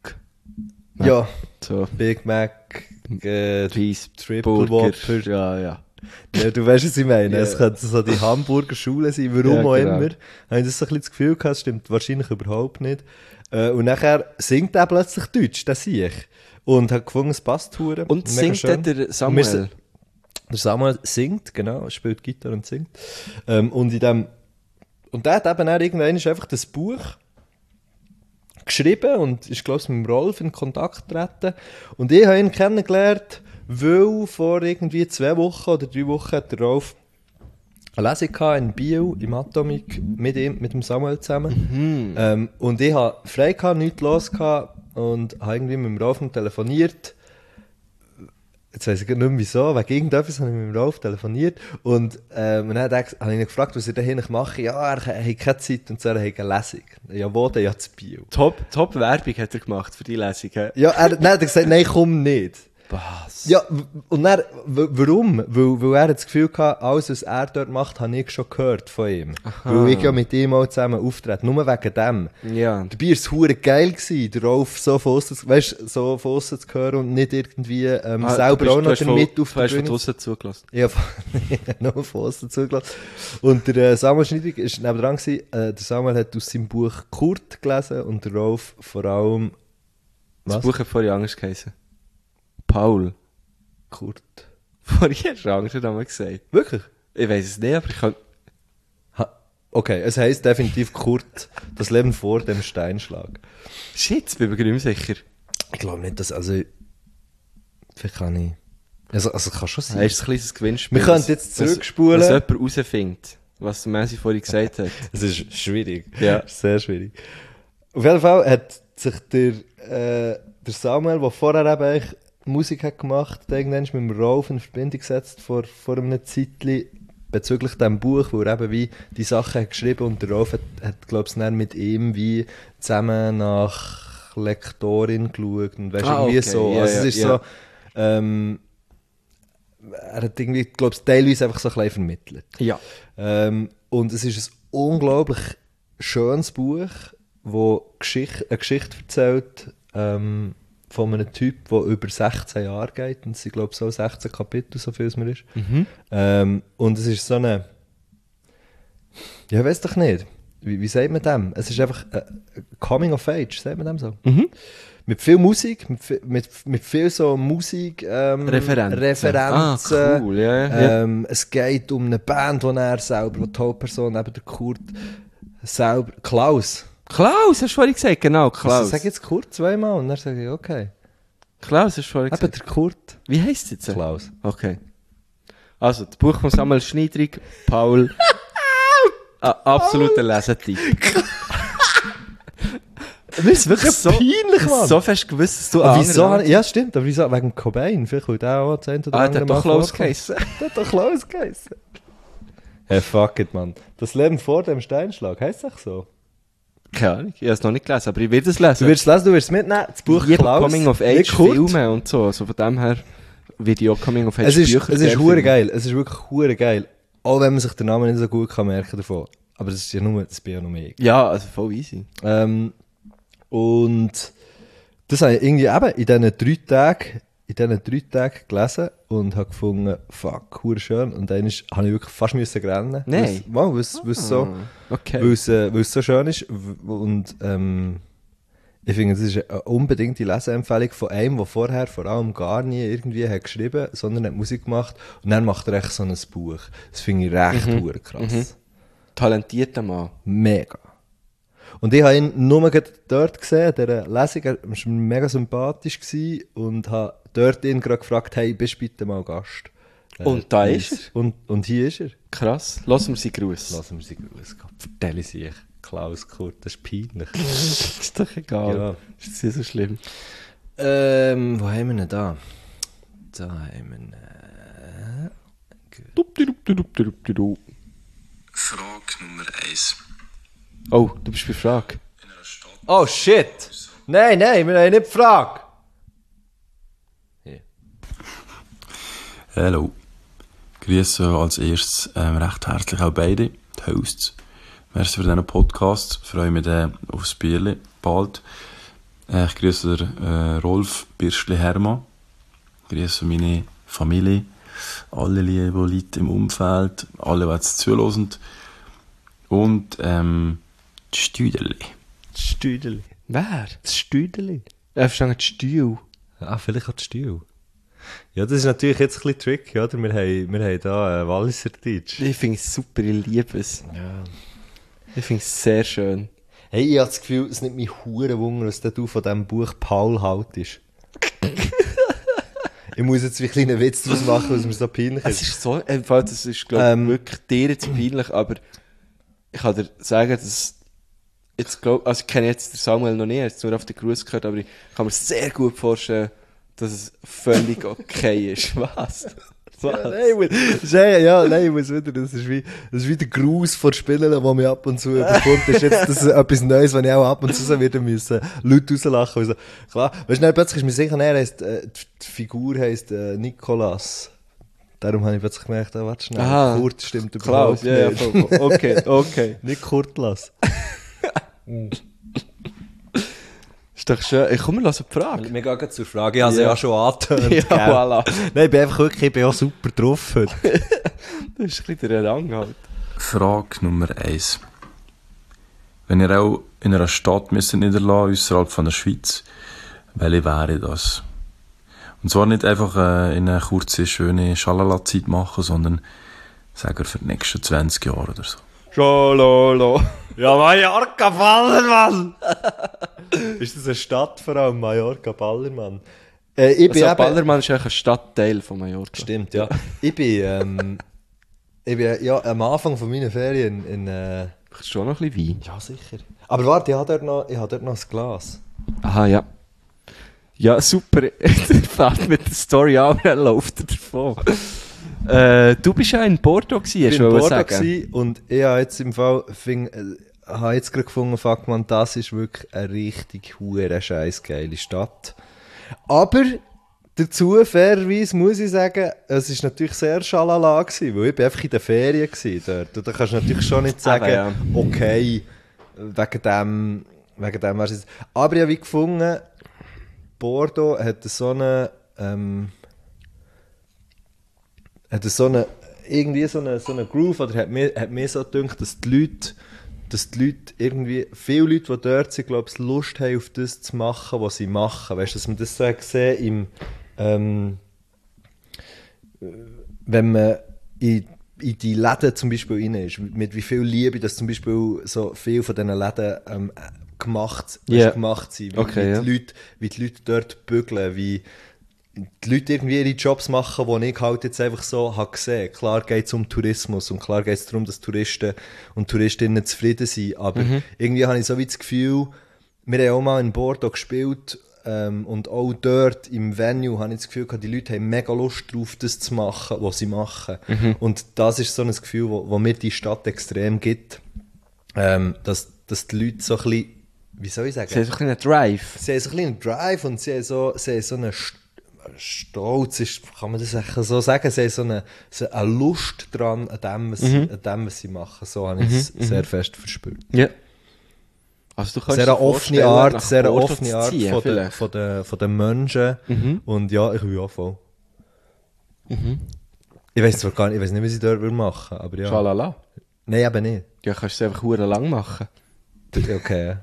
Ja, so. Big Mac, Cheese, Triple Whopper. Ja. Ja, du weißt, was ich meine. Yeah. Es könnte so die Hamburger Schule sein, warum auch genau. immer. Habe ich das so ein bisschen das Gefühl gehabt, das stimmt wahrscheinlich überhaupt nicht. Und nachher singt er plötzlich Deutsch, das sehe ich. Und hat gefunden, es passt hure. Und singt der Samuel? Der Samuel singt, genau, spielt Gitarre und singt. Und der hat eben auch irgendwann einfach das Buch geschrieben und ist, glaube ich, mit dem Rolf in Kontakt getreten. Und ich habe ihn kennengelernt, weil vor irgendwie 2 Wochen oder 3 Wochen hat der Rolf eine Lesung in Biel, im Atomic, mit dem Samuel zusammen. Und ich hatte frei gehabt, nichts los gehabt und habe irgendwie mit dem Rolf telefoniert. Jetzt weiss ich nicht mehr wieso, wegen irgendetwas habe ich mit dem Rolf telefoniert und dann habe ich ihn gefragt, was er da hinten mache. Ja, er hat keine Zeit und so, er hat eine Lesung. Ja, wo denn? Ja, zu Biel. Top Werbung hat er gemacht für die Lesung. Ja, dann hat er gesagt, nein, komm nicht. Was? Ja, und dann, warum? Weil er hat das Gefühl hatte, alles, was er dort macht, habe ich schon gehört von ihm. Aha. Weil ich ja mit ihm auch zusammen auftrete. Nur wegen dem. Ja. Dabei war es verdammt geil gewesen, den Rolf so von aussen zu hören und nicht irgendwie selber auch noch damit auf der Bühne. Du hast von draussen zugelassen. Ja, nur von aussen zugelassen. Und der Samuel Schneidig war nebendran gewesen. Der Samuel hat aus seinem Buch Kurt gelesen und der Rolf vor allem... Das Buch hat vorhin anders geheißen. Paul. Kurt. Vorhin hast du Angst gesagt. Wirklich? Ich weiss es nicht, aber ich kann... Okay, es heisst definitiv Kurt, das Leben vor dem Steinschlag. Shit, bin ich mir nicht mehr sicher. Ich glaube nicht, dass... Also, Vielleicht kann ich... Also kann schon sein. Das ist ein kleines Gewinnspiel. Wir können jetzt zurückspulen. Was jemand herausfindet, was Messi vorhin gesagt hat. Es ist schwierig. Ja. Sehr schwierig. Auf jeden Fall hat sich der Samuel, der vorher eben eigentlich Musik hat gemacht hat, irgendwann mit dem Rolf in Verbindung gesetzt vor einem Zeitchen bezüglich diesem Buch, wo er eben wie die Sachen hat geschrieben und der Rolf hat glaube ich, dann mit ihm wie zusammen nach Lektorin geschaut und weißt, irgendwie okay. so. Ja, also es ist so, er hat irgendwie, glaube ich, teilweise einfach so ein bisschen vermittelt. Ja. Und es ist ein unglaublich schönes Buch, das eine Geschichte erzählt von einem Typ, der über 16 Jahre geht. Und es sind, glaube ich, so 16 Kapitel, so viel es mir ist. Und es ist so eine... Ja, ich weiß doch nicht. Wie sagt man dem? Es ist einfach Coming of Age, sagt man dem so? Mit viel Musik, mit viel so Musik Referenzen. Cool, ja. Es geht um eine Band, die er selber, die Hauptperson, eben der Kurt selber, Klaus, Klaus, hast du vorhin gesagt, genau, Klaus. Also, sag jetzt Kurt zweimal und dann sage ich, okay. Klaus, hast du vorhin Eben gesagt. der Kurt. Wie heisst es jetzt? Klaus. Okay. Also, das Buch von Samuel Schneidrig, Paul. Absoluter Lesetipp. Das ist wirklich so peinlich, Mann. So fest gewusst, dass du Aber wieso? andere- Ja, stimmt, aber wieso? Wegen Cobain. Vielleicht will der auch 10 oder der hat doch Klaus geheissen. Der hat doch Klaus geheissen. Hey, fuck it, Mann. Das Leben vor dem Steinschlag, heisst es so? Keine Ahnung, ich habe es noch nicht gelesen, aber ich will es lesen. Du wirst es lesen, du wirst es mitnehmen. Das Buch Ich liebe Klaus. Coming of Nicht Age Kurt. Filme und so. Also von dem her wird ich auch Coming of Age Es ist sehr hure viel- geil. Es ist wirklich hure geil. Auch wenn man sich den Namen nicht so gut kann merken davon. Aber das bin ja nur ich. Ja, also voll easy. Und das habe ich irgendwie eben in diesen 3 Tagen gelesen und habe gefunden, fuck, hure schön. Und dann habe ich wirklich fast müssen rennen. Nein. Weil es so, Okay. weil es so schön ist. Und ich finde, das ist eine unbedingte Leseempfehlung von einem, der vorher vor allem gar nie irgendwie hat geschrieben, sondern hat Musik gemacht. Und dann macht er echt so ein Buch. Das finde ich recht hure krass. Talentierter Mann. Mega. Und ich habe ihn nur gerade dort gesehen, in dieser Lesung. Er war mir mega sympathisch gewesen und habe dort ihn gerade gefragt, hey, bist du bitte mal Gast? Und da ist er. Und hier ist er. Krass. Lass mir sie Gruß. Lassen wir sie grüßen. Vertelle sie. Klaus Kurt, das ist peinlich. Ist doch egal. Ja. Ist nicht so schlimm. Wo haben wir ihn da? Da haben wir ihn. Frage Nummer 1. Oh, du bist bei Frage. Oh shit! Nein, wir haben nicht gefragt. Hallo. Grüße als erstes recht herzlich auch beide, die Hosts. Merci für diesen Podcast. Freue mich aufs Bierli bald. Ich grüße den Rolf Birschli-Hermann. Grüße meine Familie, alle lieben Leute im Umfeld, alle, die jetzt zuhören. Und die Stüderli. Stüdeli. Wer? Das Stüdeli. Er versteht Stuhl. Ah, vielleicht auch die Stil. Ja, das ist natürlich jetzt ein bisschen tricky, oder? Wir haben da Walliser Deutsch. Ich finde es super, ich liebe es. Ja. Ich finde es sehr schön. Hey, ich habe das Gefühl, es nimmt mich hure Wunder, was du von diesem Buch Paul haltest. Ich muss jetzt wie ein kleinen Witz draus machen, was mir so peinlich Es ist. ist so, das ist, glaube ich, wirklich dir jetzt peinlich, aber ich kann dir sagen, dass jetzt also ich kenne jetzt den Samuel noch nicht, jetzt nur auf den Gruß gehört, aber ich kann mir sehr gut vorstellen, dass es völlig okay ist. Was? Nein, ich muss wieder, das ist wie der Gruß von Spielen, der mich ab und zu überkommt. Das ist jetzt etwas Neues, was ich auch ab und zu so wieder müssen, Leute rauslachen müssen. Klar, weißt du, plötzlich ist mir sicher, die Figur heisst Nikolas. Darum habe ich plötzlich gemerkt, warte schnell, Aha. Kurt stimmt Klaus, überhaupt ja, nicht. okay. Nicht Kurtlas. Ist doch schön. Ich komme, lass die Frage. Wir gehen zur Frage. Ich habe sie ja schon angetönt. Ja, gell? voilà. Nein, ich bin auch super drauf heute. Das ist ein bisschen der Rang halt. Frage Nummer 1. Wenn ihr auch in einer Stadt müsst niederlassen, außerhalb von der Schweiz, welche wäre das? Und zwar nicht einfach in eine kurze, schöne Schalala-Zeit machen, sondern sagen wir für die nächsten 20 Jahre oder so. Schalala. Ja, Mallorca Ballermann! Ist das eine Stadt vor allem, Mallorca Ballermann? Ich bin Ballermann ist eigentlich ein Stadtteil von Mallorca. Stimmt, ja. Ich bin ja am Anfang von meiner Ferien in Kannst du schon noch ein bisschen Wein? ja, sicher. Aber warte, ich habe dort noch ein Glas. Aha, ja. Ja, super. Er fährt mit der Story an, er läuft davon. Du bist ja in Porto gewesen, Ich hast war du in Porto sagen. gewesen und ich habe jetzt im Fall habe jetzt gerade gefunden, fuck man, das ist wirklich eine richtig hure scheiß geile Stadt. Aber dazu, fairerweise muss ich sagen, es ist natürlich sehr schalala gewesen, weil ich bin einfach in den Ferien gewesen dort. Und da kannst du natürlich schon nicht sagen, ja. okay, wegen dem wär's jetzt. Aber ich habe wie gefunden, Bordeaux hat so eine, irgendwie so eine Groove, oder hat mir so gedacht, dass die Leute irgendwie, viele Leute, die dort sind, glaube ich, Lust haben, auf das zu machen, was sie machen. Weißt du, dass man das so gesehen wenn man in die Läden zum Beispiel rein ist, mit wie viel Liebe, dass zum Beispiel so viel von diesen Läden gemacht sind, wie die Leute dort bügeln, wie die Leute irgendwie ihre Jobs machen, die ich halt jetzt einfach so habe gesehen. Klar geht es um Tourismus und klar geht es darum, dass Touristen und Touristinnen zufrieden sind, aber irgendwie habe ich so wie das Gefühl, wir haben auch mal in Bordeaux gespielt und auch dort im Venue habe ich das Gefühl, die Leute haben mega Lust drauf, das zu machen, was sie machen. Und das ist so ein Gefühl, wo mir die Stadt extrem gibt, dass die Leute so ein bisschen, wie soll ich sagen? Sie haben so ein bisschen einen Drive. Sie haben so ein bisschen einen Drive und sie haben so einen Stolz, kann man das so sagen, sie haben so eine Lust dran an dem, was sie machen. So habe ich es sehr fest verspürt. Ja. Also du kannst Sehr offene Art ziehen, von den Menschen. Und ja, ich will ja voll. Ich weiß zwar gar nicht, was ich dort machen würde, aber ja. Schalala. Nein, eben nicht. Ja, kannst du es einfach verdammt lang machen. Okay,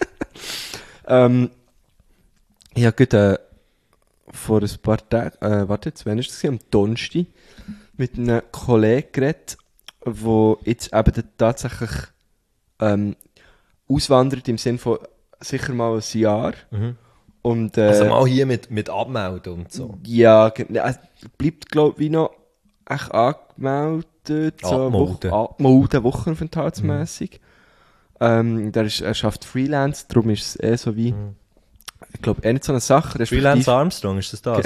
Ich habe gerade vor ein paar Tagen, wann ist das? Am Donnerstag mit einem Kollegen geredet, der jetzt eben tatsächlich auswandert im Sinne von sicher mal ein Jahr. Und, also mal hier mit Abmelden und so. Ja, er bleibt glaube ich wie noch echt angemeldet. Abmelden, wochenaufenthaltsmässig. Er schafft Freelance, darum ist es so wie, ich glaube, nicht so eine Sache. Freelance Armstrong, ist das?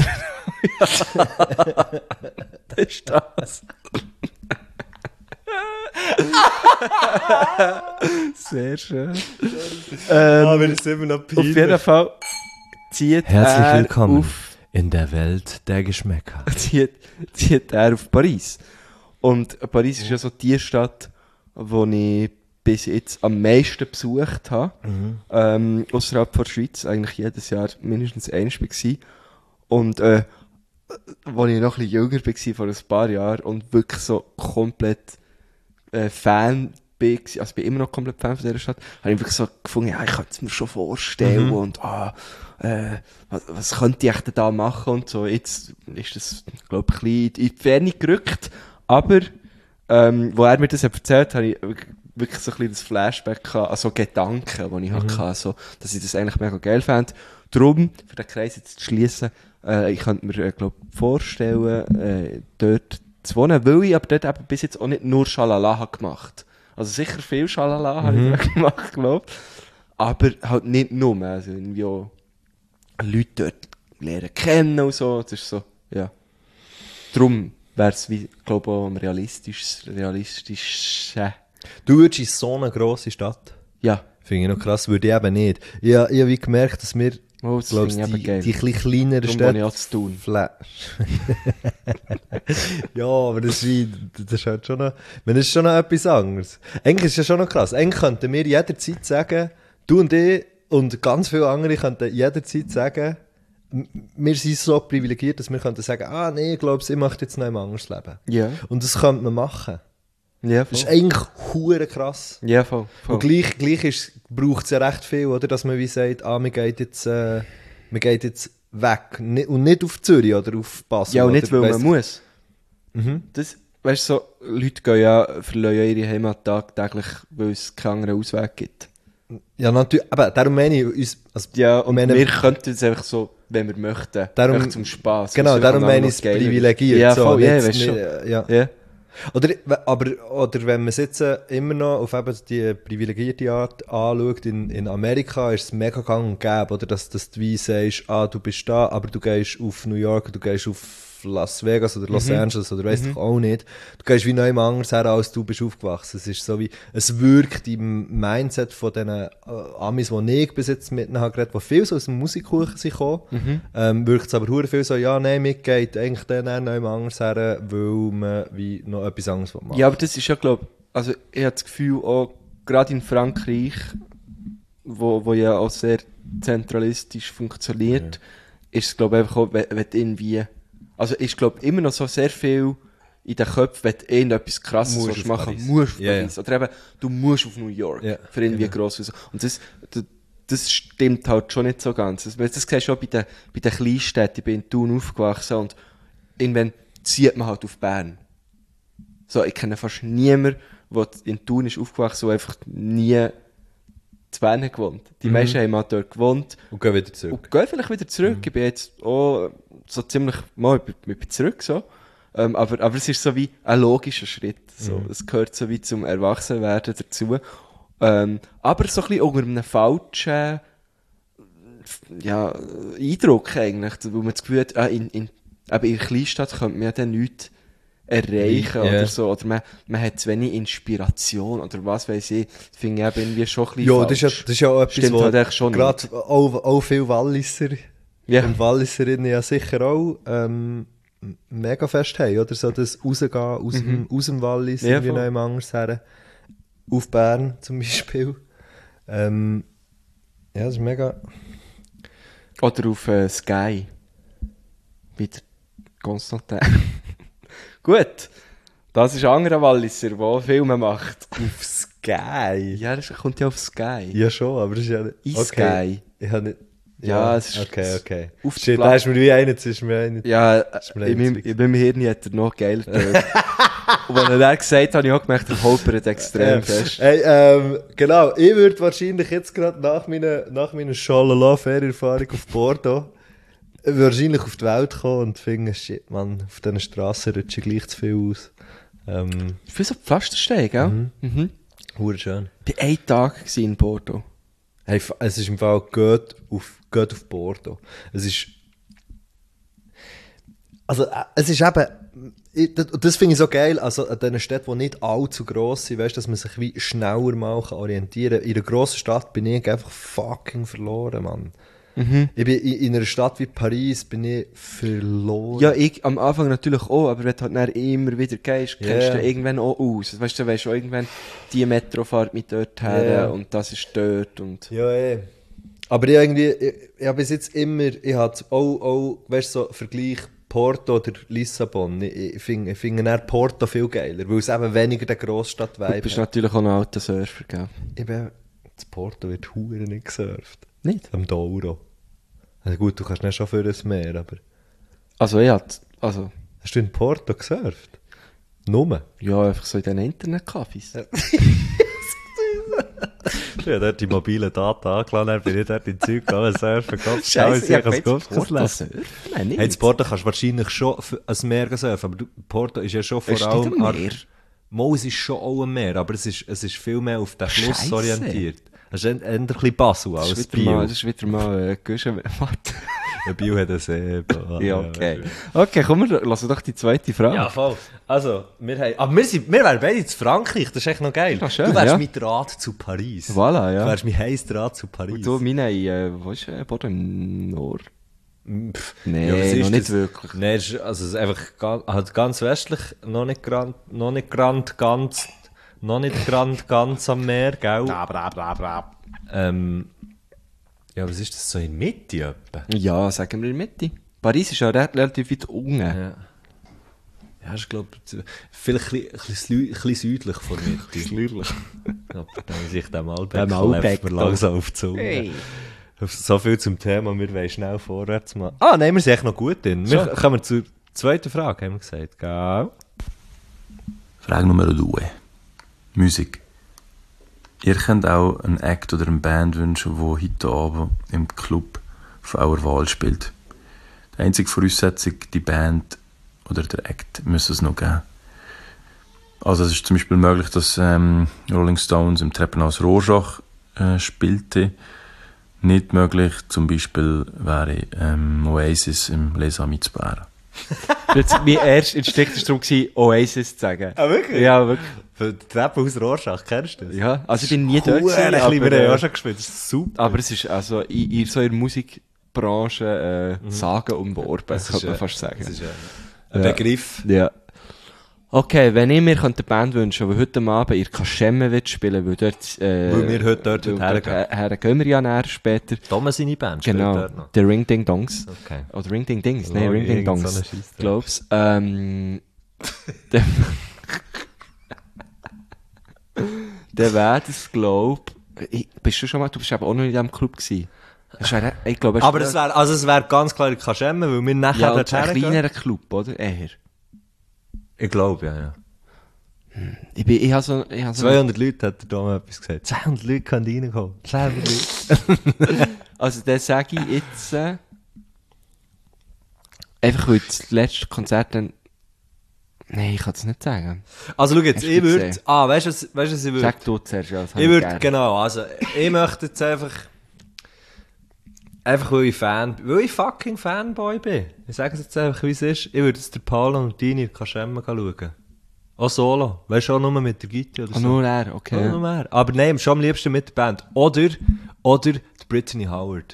Das ist das. Sehr schön. Aber das ist immer noch auf jeden Fall zieht Herzlich er willkommen auf... in der Welt der Geschmäcker. zieht er auf Paris. Und Paris ist ja so die Stadt, wo ich bis jetzt am meisten besucht habe. Außerhalb der Schweiz, eigentlich jedes Jahr mindestens eins war. Und als ich noch ein bisschen jünger war, vor ein paar Jahren, und wirklich so komplett Fan bin, also ich bin immer noch komplett Fan von dieser Stadt, habe ich wirklich so gefunden, ja, ich könnte es mir schon vorstellen und was könnte ich denn da machen und so. Jetzt ist das, glaube ich, ein bisschen in die Ferne gerückt, aber wo er mir das erzählt hat, habe ich wirklich so ein bisschen das Flashback gehabt, also Gedanken, die ich hatte, also, dass ich das eigentlich mega geil fand. Darum, für den Kreis jetzt zu schliessen, ich könnte mir, glaube ich, vorstellen, dort zu wohnen, weil ich aber dort eben bis jetzt auch nicht nur Schalala habe gemacht. Also sicher viel Schalala habe ich gemacht, glaube ich. Aber halt nicht nur, also irgendwie auch Leute dort lernen kennen und so, das ist so, ja. Darum wäre es, glaube ich, auch am realistischsten. Du würdest in so eine grosse Stadt? Ja. Finde ich noch krass, würde ich eben nicht. Ich habe wie gemerkt, dass wir, das glaubst, die ein bisschen kleineren Städte... ich auch zu tun. Ja, aber das ist halt schon noch... Das ist schon noch etwas anderes. Eigentlich ist es ja schon noch krass. Eigentlich könnten wir jederzeit sagen, du und ich und ganz viele andere könnten jederzeit sagen, wir sind so privilegiert, dass wir könnten sagen, nee, ich glaube, ich möchte jetzt noch ein anderes Leben. Ja. Und das könnte man machen. Ja, das ist eigentlich hure krass. Ja, voll. Und gleich braucht es ja recht viel, oder? Dass man wie sagt, man geht jetzt weg. Und nicht auf Zürich oder auf Basel. Ja, und nicht, oder, weil man muss. Das, weißt du, so, Leute gehen ja, verlieren ihre Heimat tagtäglich, weil es keinen anderen Ausweg gibt. Ja, natürlich, aber darum meine ich uns... Also, Ja, und meine, wir könnten es einfach so, wenn wir möchten, darum, einfach zum Spass. Genau, darum meine ich es privilegiert. Ja, so, voll, ja, nicht, weißt du nicht, ja. Ja. Oder wenn man es jetzt immer noch auf eben die privilegierte Art anschaut, in Amerika ist es mega gang und gäbe, oder? Dass du wie sagst, du bist da, aber du gehst auf New York, du gehst auf Las Vegas oder Los Angeles oder weiss doch auch nicht. Du gehst wie neu anders her, als du bist aufgewachsen. Es ist so wie, es wirkt im Mindset von den Amis, die ich bis jetzt mit ihnen habe geredet, die viel so aus dem Musikkuchen sind gekommen, wirkt es aber verdammt viel so, ja, nein, mitgeht eigentlich dann neu anders her, weil man wie noch etwas anderes machen will. Ja, aber das ist ja, glaube also ich habe das Gefühl, auch gerade in Frankreich, wo ja auch sehr zentralistisch funktioniert, ist es, glaube ich, einfach auch, wenn du irgendwie, also ist, glaube ich, immer noch so sehr viel in den Köpfen, wenn du irgendetwas Krasses machen musst auf Paris. Oder eben, du musst auf New York, für irgendwie gross. Und das stimmt halt schon nicht so ganz. Das siehst du auch bei den Kleinstädten. Ich bin in Thun aufgewachsen und irgendwann zieht man halt auf Bern. So, ich kenne fast niemanden, der in Thun ist aufgewachsen, der einfach nie zu Bern hat gewohnt. Die meisten haben halt dort gewohnt. Und gehen wieder zurück. Und gehen vielleicht wieder zurück. Ich bin jetzt auch so ziemlich, ich bin zurück so. Aber es ist so wie ein logischer Schritt. So. Es gehört so wie zum Erwachsenwerden dazu. Aber so ein bisschen unter einem falschen Eindruck eigentlich, wo man das Gefühl hat, in der Kleinstadt könnte man ja dann nichts erreichen oder so, oder man hat zu wenig Inspiration oder was weiß ich, das finde ich eben irgendwie schon ein bisschen falsch. Das ist ja auch etwas, stimmt halt echt schon gerade auch viele Walliser und Walliserinnen ja sicher auch mega fest haben, oder so das Rausgehen aus dem Wallis, irgendwie noch im anders her, auf Bern zum Beispiel. Ja, das ist mega... Oder auf Sky. Wieder Konstantin. Gut, das ist ein anderer Walliser, der Filme macht. Auf Sky? Ja, das kommt ja auf Sky. Ja schon, aber das ist ja nicht... In Sky. Ich habe nicht... Ja, es ist... Okay. Auf Shit, da ist mir wie einer, Ja, in meinem Hirn hat er noch geiler getönt. Und wenn er das gesagt hat, habe ich auch gemerkt, er holpert extrem fest. Hey, genau, ich würde wahrscheinlich jetzt gerade nach meiner Schalala-Ferierfahrung auf Bordeaux wahrscheinlich auf die Welt kommen und finden, shit, man, auf diesen Strassen rutscht gleich zu viel aus. Für so Pflastersteine, gell? Hure schön. Ich war 1 Tag in Bordeaux. Hey, es ist im Fall, geht auf Bordeaux. Es ist eben, das finde ich so geil, also an diesen Städten, die nicht allzu gross sind, weißt, dass man sich wie schneller mal orientieren kann. In einer grossen Stadt bin ich einfach fucking verloren, Mann. Ich bin in einer Stadt wie Paris bin ich verloren. Ja, ich am Anfang natürlich auch, aber wenn du halt dann immer wieder gehst, kennst du irgendwann auch aus. Weißt du, weisst auch irgendwann, die Metro fährt mit dort her und das ist dort und... Ja, aber ich habe bis jetzt immer, ich hatte auch, weißt du, so Vergleich Porto oder Lissabon. Ich finde eher Porto viel geiler, weil es eben weniger der Grossstadt-Vibe Du bist natürlich auch ein alter Surfer, gell? Ich bin, das Porto wird hure nicht gesurft. Nicht? Am Douro. Also gut, du kannst nicht schon für ein Meer, aber... Also hast du in Porto gesurft? Nur? Ja, einfach so in den Internetcafés. Ja, dort die mobilen Daten angeladen, dann bin ich dort in Zeug gegangen, surfen, Scheiße, ich habe Porto surfen. Nein, nicht. Hey, in Porto kannst du wahrscheinlich schon ein Meer surfen, aber Porto ist ja schon vor allem... Es ist schon auch ein Meer, aber es ist viel mehr auf den Fluss orientiert. Das ist eher ein bisschen Basel als Biel. Das ist wieder mal Guschen. Ja, Biel hat einen See. Ja, okay. Okay, komm, lass doch die zweite Frage. Ja, voll. Also, wir wären beide zu Frankreich, das ist echt noch geil. Schön, du wärst mein Draht zu Paris. Voilà, ja. Du wärst mein heißer Draht zu Paris. Und du, wo ist Bordeaux im Nord? Nein, ja, noch nicht wirklich. Nein, es ist einfach halt ganz westlich, noch nicht ganz am Meer, gell? Ja, was ist das so in der Mitte etwa? Ja, sagen wir in der Mitte. Paris ist ja relativ weit unten. Ja, ich glaube, vielleicht ein bisschen südlich von der Mitte. Südlich. Ja, dann sich der Malbec langsam auf die Zunge. Hey. So viel zum Thema, wir wollen schnell vorwärts machen. Nein, wir sind echt noch gut drin. Wir kommen zur zweiten Frage, haben wir gesagt. Gell? Frage Nummer 2. Musik. Ihr könnt auch einen Act oder eine Band wünschen, die heute Abend im Club von eurer Wahl spielt. Die einzige Voraussetzung, die Band oder der Act müssen es noch geben. Also es ist zum Beispiel möglich, dass Rolling Stones im Treppenhaus Rorschach spielte. Nicht möglich, zum Beispiel wäre Oasis im Les Amis zu Bären. Mein erster Instinkt war darum, Oasis zu sagen. Ah, wirklich? Ja, wirklich. Für die Treppe aus Rorschach, kennst du das? Ja, also ich bin nie dort Wir haben aber, ja auch schon gespielt, das ist super. aber es ist also in so in der Musikbranche sagen umworben, das könnte man fast sagen. Das ist ein Begriff. Ja. Okay, wenn ich mir eine Band wünschen, die heute Abend in Kaschemme wird spielen, weil dort... Weil wir heute dort hergehen. Gehen wir ja näher später. Thomas seine Band Genau, spielt dort noch. der Ring Ding Dongs. Okay. Oder Ring Ding Dings, Oh, nein, Ring Ding irgend so Dongs. eine Scheisse. Glaub's. Der wäre das, glaub... Bist du schon mal... Du bist aber auch noch in diesem Club gewesen. Ich glaube, Aber es wäre ganz klar in Kaschemme, weil wir nachher ja, dort ein hergehen. kleinerer Club, oder? Eher. Ich glaube, ja. Ich habe so... 200 Leute hat der Dom etwas gesagt. 200 Leute können reinkommen. 200 Leute. Also, dann sage ich jetzt... einfach weil das letzte Konzert dann... Nein, ich kann es nicht sagen. Also schau jetzt, Hast du ich würde... gesehen? Weißt du, was ich würde... Sag du zuerst, ja. Das habe Ich würde, gerne. genau, also ich möchte jetzt einfach weil ich fucking Fanboy bin. Ich sage es jetzt einfach, wie es ist. Ich würde jetzt der Paolo und Dini in Kaschemme schauen. Auch solo. Weißt du, auch nur mit der Gitarre oder so. Nur er, okay. Auch nur mehr. Aber nein, schon am liebsten mit der Band. Oder die Brittany Howard.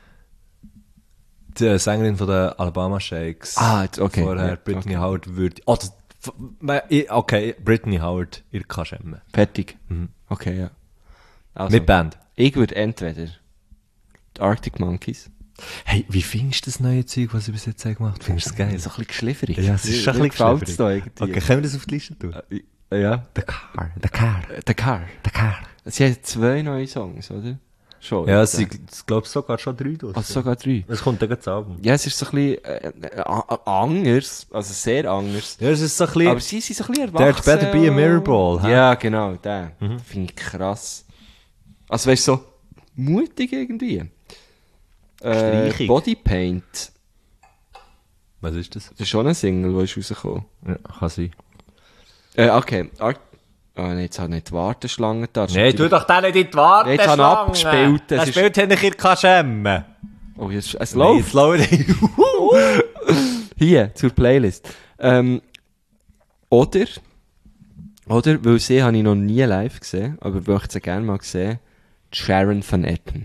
Die Sängerin von den Alabama Shakes. Ah, jetzt, okay. Vorher Ja, Brittany okay. Howard würde... Okay, Brittany Howard in Kaschemme. Fertig. Okay, ja. Also, Mit Band. ich würde entweder die Arctic Monkeys. Hey, wie findest du das neue Zeug, was ich bis jetzt gemacht habe? Findest du es geil? So ein bisschen geschlifferig. Ja, es ist schon ein Mir bisschen gefällt's da irgendwie. Okay, können wir das auf die Liste tun? Ja. The Car. Sie haben 2 neue Songs, oder? Schon. Ja, jetzt, ich glaube sogar schon 3 durch. Also sogar 3. Es kommt dann das Album. Ja, es ist so ein bisschen anders, also sehr anders. Ja, es ist so ein bisschen... Aber sie sind so ein bisschen erwachsen. There's better be a mirror ball, hä? Ja, genau, der. Finde ich krass. Also weißt du, so mutig irgendwie. Streichig. Bodypaint. Was ist das? Das ist schon ein Single, der ist rausgekommen. Ja, kann sein. Okay. Nein, jetzt habe ich nicht die Warteschlange da. Nee, tu doch den nicht in die Warteschlange. Jetzt habe ich abgespielt. Das spielt hier nicht in Kaschemme. Oh, jetzt, es Nee, läuft. jetzt läuft Hier, zur Playlist. Oder, weil sie habe ich noch nie live gesehen, aber möchte sie gerne mal sehen, Sharon Van Etten.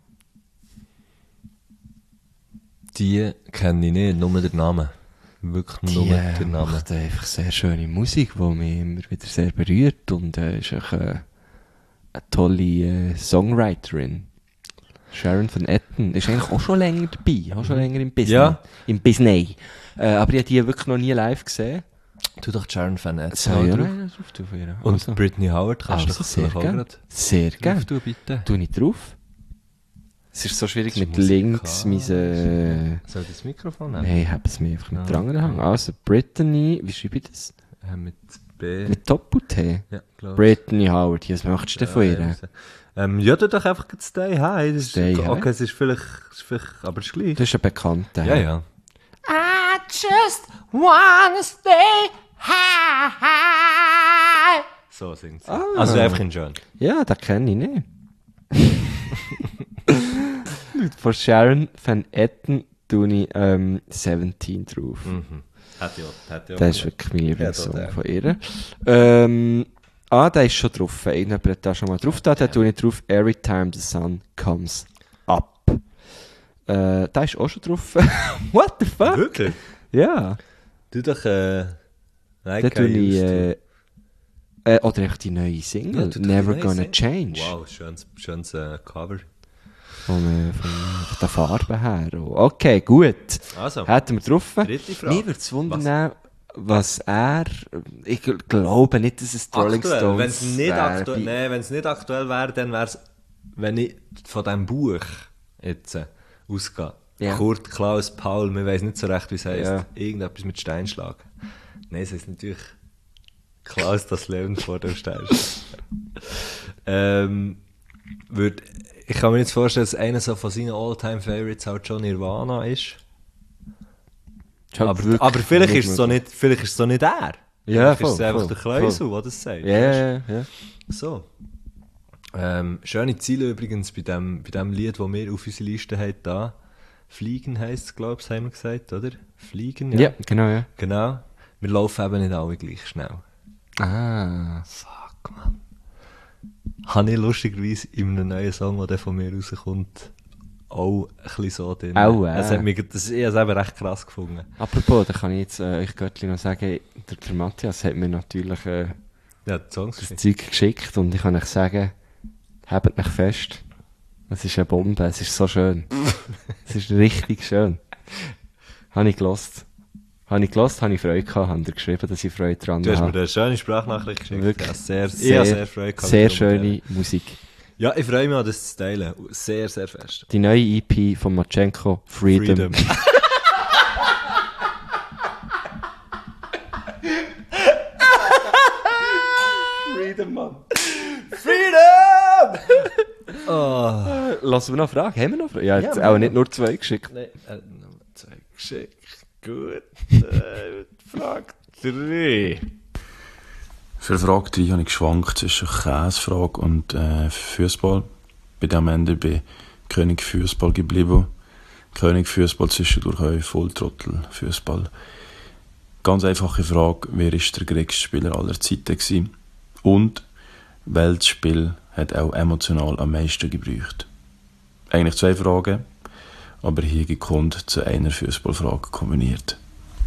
Die kenne ich nicht, nur den Namen. Wirklich nur den Namen. macht einfach sehr schöne Musik, die mich immer wieder sehr berührt und ist auch eine tolle Songwriterin. Sharon Van Etten ist eigentlich auch schon länger dabei, auch schon länger im Business. Ja. Im Business. Aber ich habe die wirklich noch nie live gesehen. Tu doch Sharon Van Etten So, mal ja, drauf. nein, das drauf tun. Und Also. Brittany Howard kannst Also du sehr doch auch gerne. gerade Sehr gerne. drauf tun, bitte. Tu ich drauf? Es ist so schwierig Das ist mit links, Soll ich das Mikrofon nehmen? Nein, ich habe es mir einfach mit der anderen Hand. Also, Brittany, wie schreibe ich das? Mit B. Mit Doppel-T? Ja, glaub ich. Brittany Howard, was möchtest du denn von ihr? Ja, tu doch einfach Stay High. Das Stay ist, High? Okay, es ist vielleicht, aber es ist gleich. Das ist ein Bekannter. Ja, ja. I just wanna stay high. So singt sie. Also einfach in schön. Ja, das kenne ich nicht. Von Sharon Van Etten tue ich 17 drauf. Hat ja. Das ist wirklich mein Lieblingssong der. von ihr. Der ist schon drauf. Irgendjemand hat da schon mal drauf. Da tue ich drauf Every Time the Sun Comes Up. Da ist auch schon drauf. What the fuck? Wirklich? Ja. Du doch, Da tue ich... oder echt die neue Single. Never Gonna Change. Wow, schönes Cover. Von der Farbe her. Okay, gut. Also, Hätten wir drauf. dritte Frage. Mir würde es wundern, was er... Ich glaube nicht, dass es die Rolling Stones Wenn es nicht, wäre. wenn's nicht aktuell wäre, dann wäre es, wenn ich von diesem Buch jetzt ausgehe. Ja. Kurt, Klaus, Paul, wir weiss nicht so recht, wie es heisst. Ja. Irgendetwas mit Steinschlag. Nein, es heisst natürlich Klaus, das Leben vor dem Steinschlag. Ich kann mir jetzt vorstellen, dass einer so von seinen All-Time-Favorites halt schon Nirvana ist. Aber vielleicht ist es so nicht er. Ja, vielleicht ist es einfach der Kleusel, der das sagt. Ja. So. Schöne Ziele übrigens bei dem Lied, das wir auf unserer Liste haben. Da. Fliegen heisst es, glaube ich, haben wir gesagt, oder? Fliegen, ja. Ja, genau, ja. Genau. Wir laufen eben nicht alle gleich schnell. Fuck, man. Habe ich lustigerweise in einem neuen Song, der von mir rauskommt, auch ein bisschen so drin. Ich habe es eben recht krass gefunden. Apropos, da kann ich jetzt euch Göttli noch sagen, der Matthias hat mir natürlich Ja, die Songs das Zeug geschickt und ich kann euch sagen, habt mich fest. Es ist eine Bombe, es ist so schön. Es ist richtig schön. Habe ich gelost, habe ich Freude gehabt, habe dir geschrieben, dass ich Freude dran habe. Du hast mir eine schöne Sprachnachricht geschickt. Wirklich Ja, sehr Freude gehabt. Sehr schöne Musik. Ja, ich freue mich an das zu teilen. Sehr, sehr fest. Die neue EP von Matschenko, Freedom. Freedom, Mann. Freedom! Lassen wir noch Fragen? Haben wir noch Fragen? Ja, jetzt auch nicht nur 2 geschickt. Nein, nur 2 geschickt. Gut. Frage 3. Für Frage 3 habe ich geschwankt zwischen Käsefrage und Fußball. Bin am Ende bei König Fußball geblieben. König Fußball zwischendurch auch Volltrottel Fußball. Ganz einfache Frage, wer ist der größte Spieler aller Zeiten gewesen? Und welches Spiel hat auch emotional am meisten gebraucht? Eigentlich 2 Fragen, aber hier gekonnt zu einer Fußballfrage kombiniert.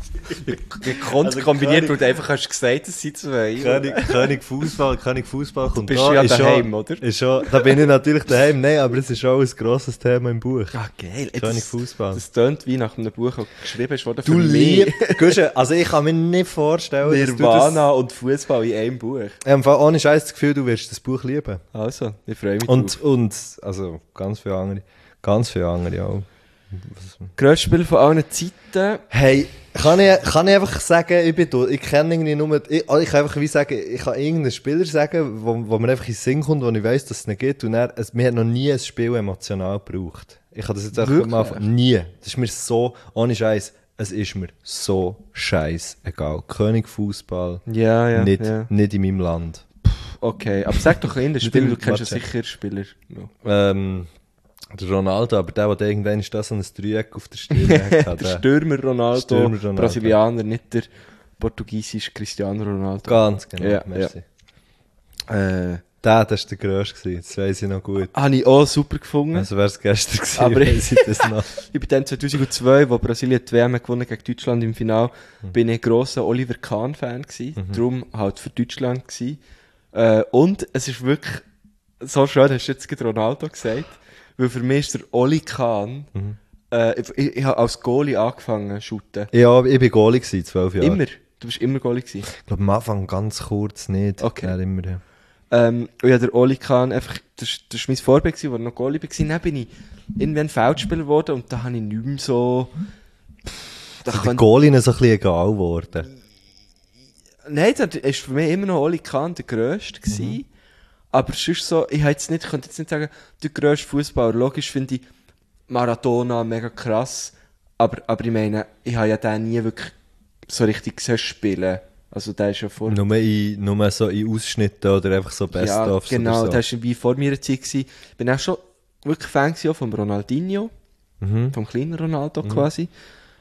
Kombiniert und einfach hast du gesagt, es sind 2. König Fußball kommt bist da. ja ist daheim, schon, oder? Ist schon, da bin ich natürlich daheim. Nein, aber es ist auch ein grosses Thema im Buch. Ah, geil. König Fußball. Das tönt wie nach einem Buch, das geschrieben ist worden. Du liebst. Also ich kann mir nicht vorstellen, Nirvana und Fußball in einem Buch. Ich habe ohne Scheiß das Gefühl, du wirst das Buch lieben. Also, ich freue mich drauf. Und also ganz viele andere auch. Grösstes Spiel von allen Zeiten. Hey, kann ich einfach sagen, ich kenne irgendwie nur, ich kann einfach wie sagen, ich kann irgendeinen Spieler sagen, wo mir einfach in den Sinn kommt, wo ich weiss, dass es nicht gibt, und mir hat noch nie ein Spiel emotional gebraucht. Ich kann das jetzt einfach mal, nie. Das ist mir so, ohne Scheiß, es ist mir so scheißegal. König Fußball, Ja. nicht in meinem Land. Okay, aber sag doch einen Spieler, du kennst ja sicher Spieler. No. Der Ronaldo, aber der irgendwann ist da so ein Dreieck auf der Stirn hat. Der Stürmer Ronaldo, Brasilianer, nicht der portugiesische Cristiano Ronaldo. Ganz genau, ja, merci. Ja. Das war der grösste, das weiss ich noch gut. Habe ich auch super gefunden. Also wäre es gestern gewesen, aber weiss ich das noch. Ich bin dann 2002, wo Brasilien die WM gewonnen gegen Deutschland im Finale, bin ich ein grosser Oliver Kahn-Fan gewesen. Darum halt für Deutschland gewesen. Und es ist wirklich so schön, hast du jetzt gerade Ronaldo gesagt. Weil für mich ist der Oli Kahn, ich habe als Goalie angefangen zu shooten. Ja, ich war Goalie 12 Jahre. Immer? Du bist immer Goalie gewesen? Ich glaube am Anfang ganz kurz nicht. Okay. Ja, immer, ja. Und ja, der Oli Kahn, einfach, das war mein Vorbild, als ich noch Goalie war. Dann bin ich irgendwann Feldspieler geworden und da habe ich nicht mehr so... Also der Goalie so ein bisschen egal geworden. Nein, das war für mich immer noch Oli Kahn der Grösste gewesen. Aber sonst so, ich könnte jetzt nicht sagen, der grösste Fußballer. Logisch finde ich Maradona mega krass. Aber ich meine, ich habe ja den nie wirklich so richtig gesehen spielen. Also der ist ja vor... Nur so in Ausschnitten oder einfach so Best-ofs. Ja, genau, oder so. der war wie vor meiner Zeit gewesen. Ich bin auch schon wirklich Fan gewesen, auch vom Ronaldinho. Vom kleinen Ronaldo quasi.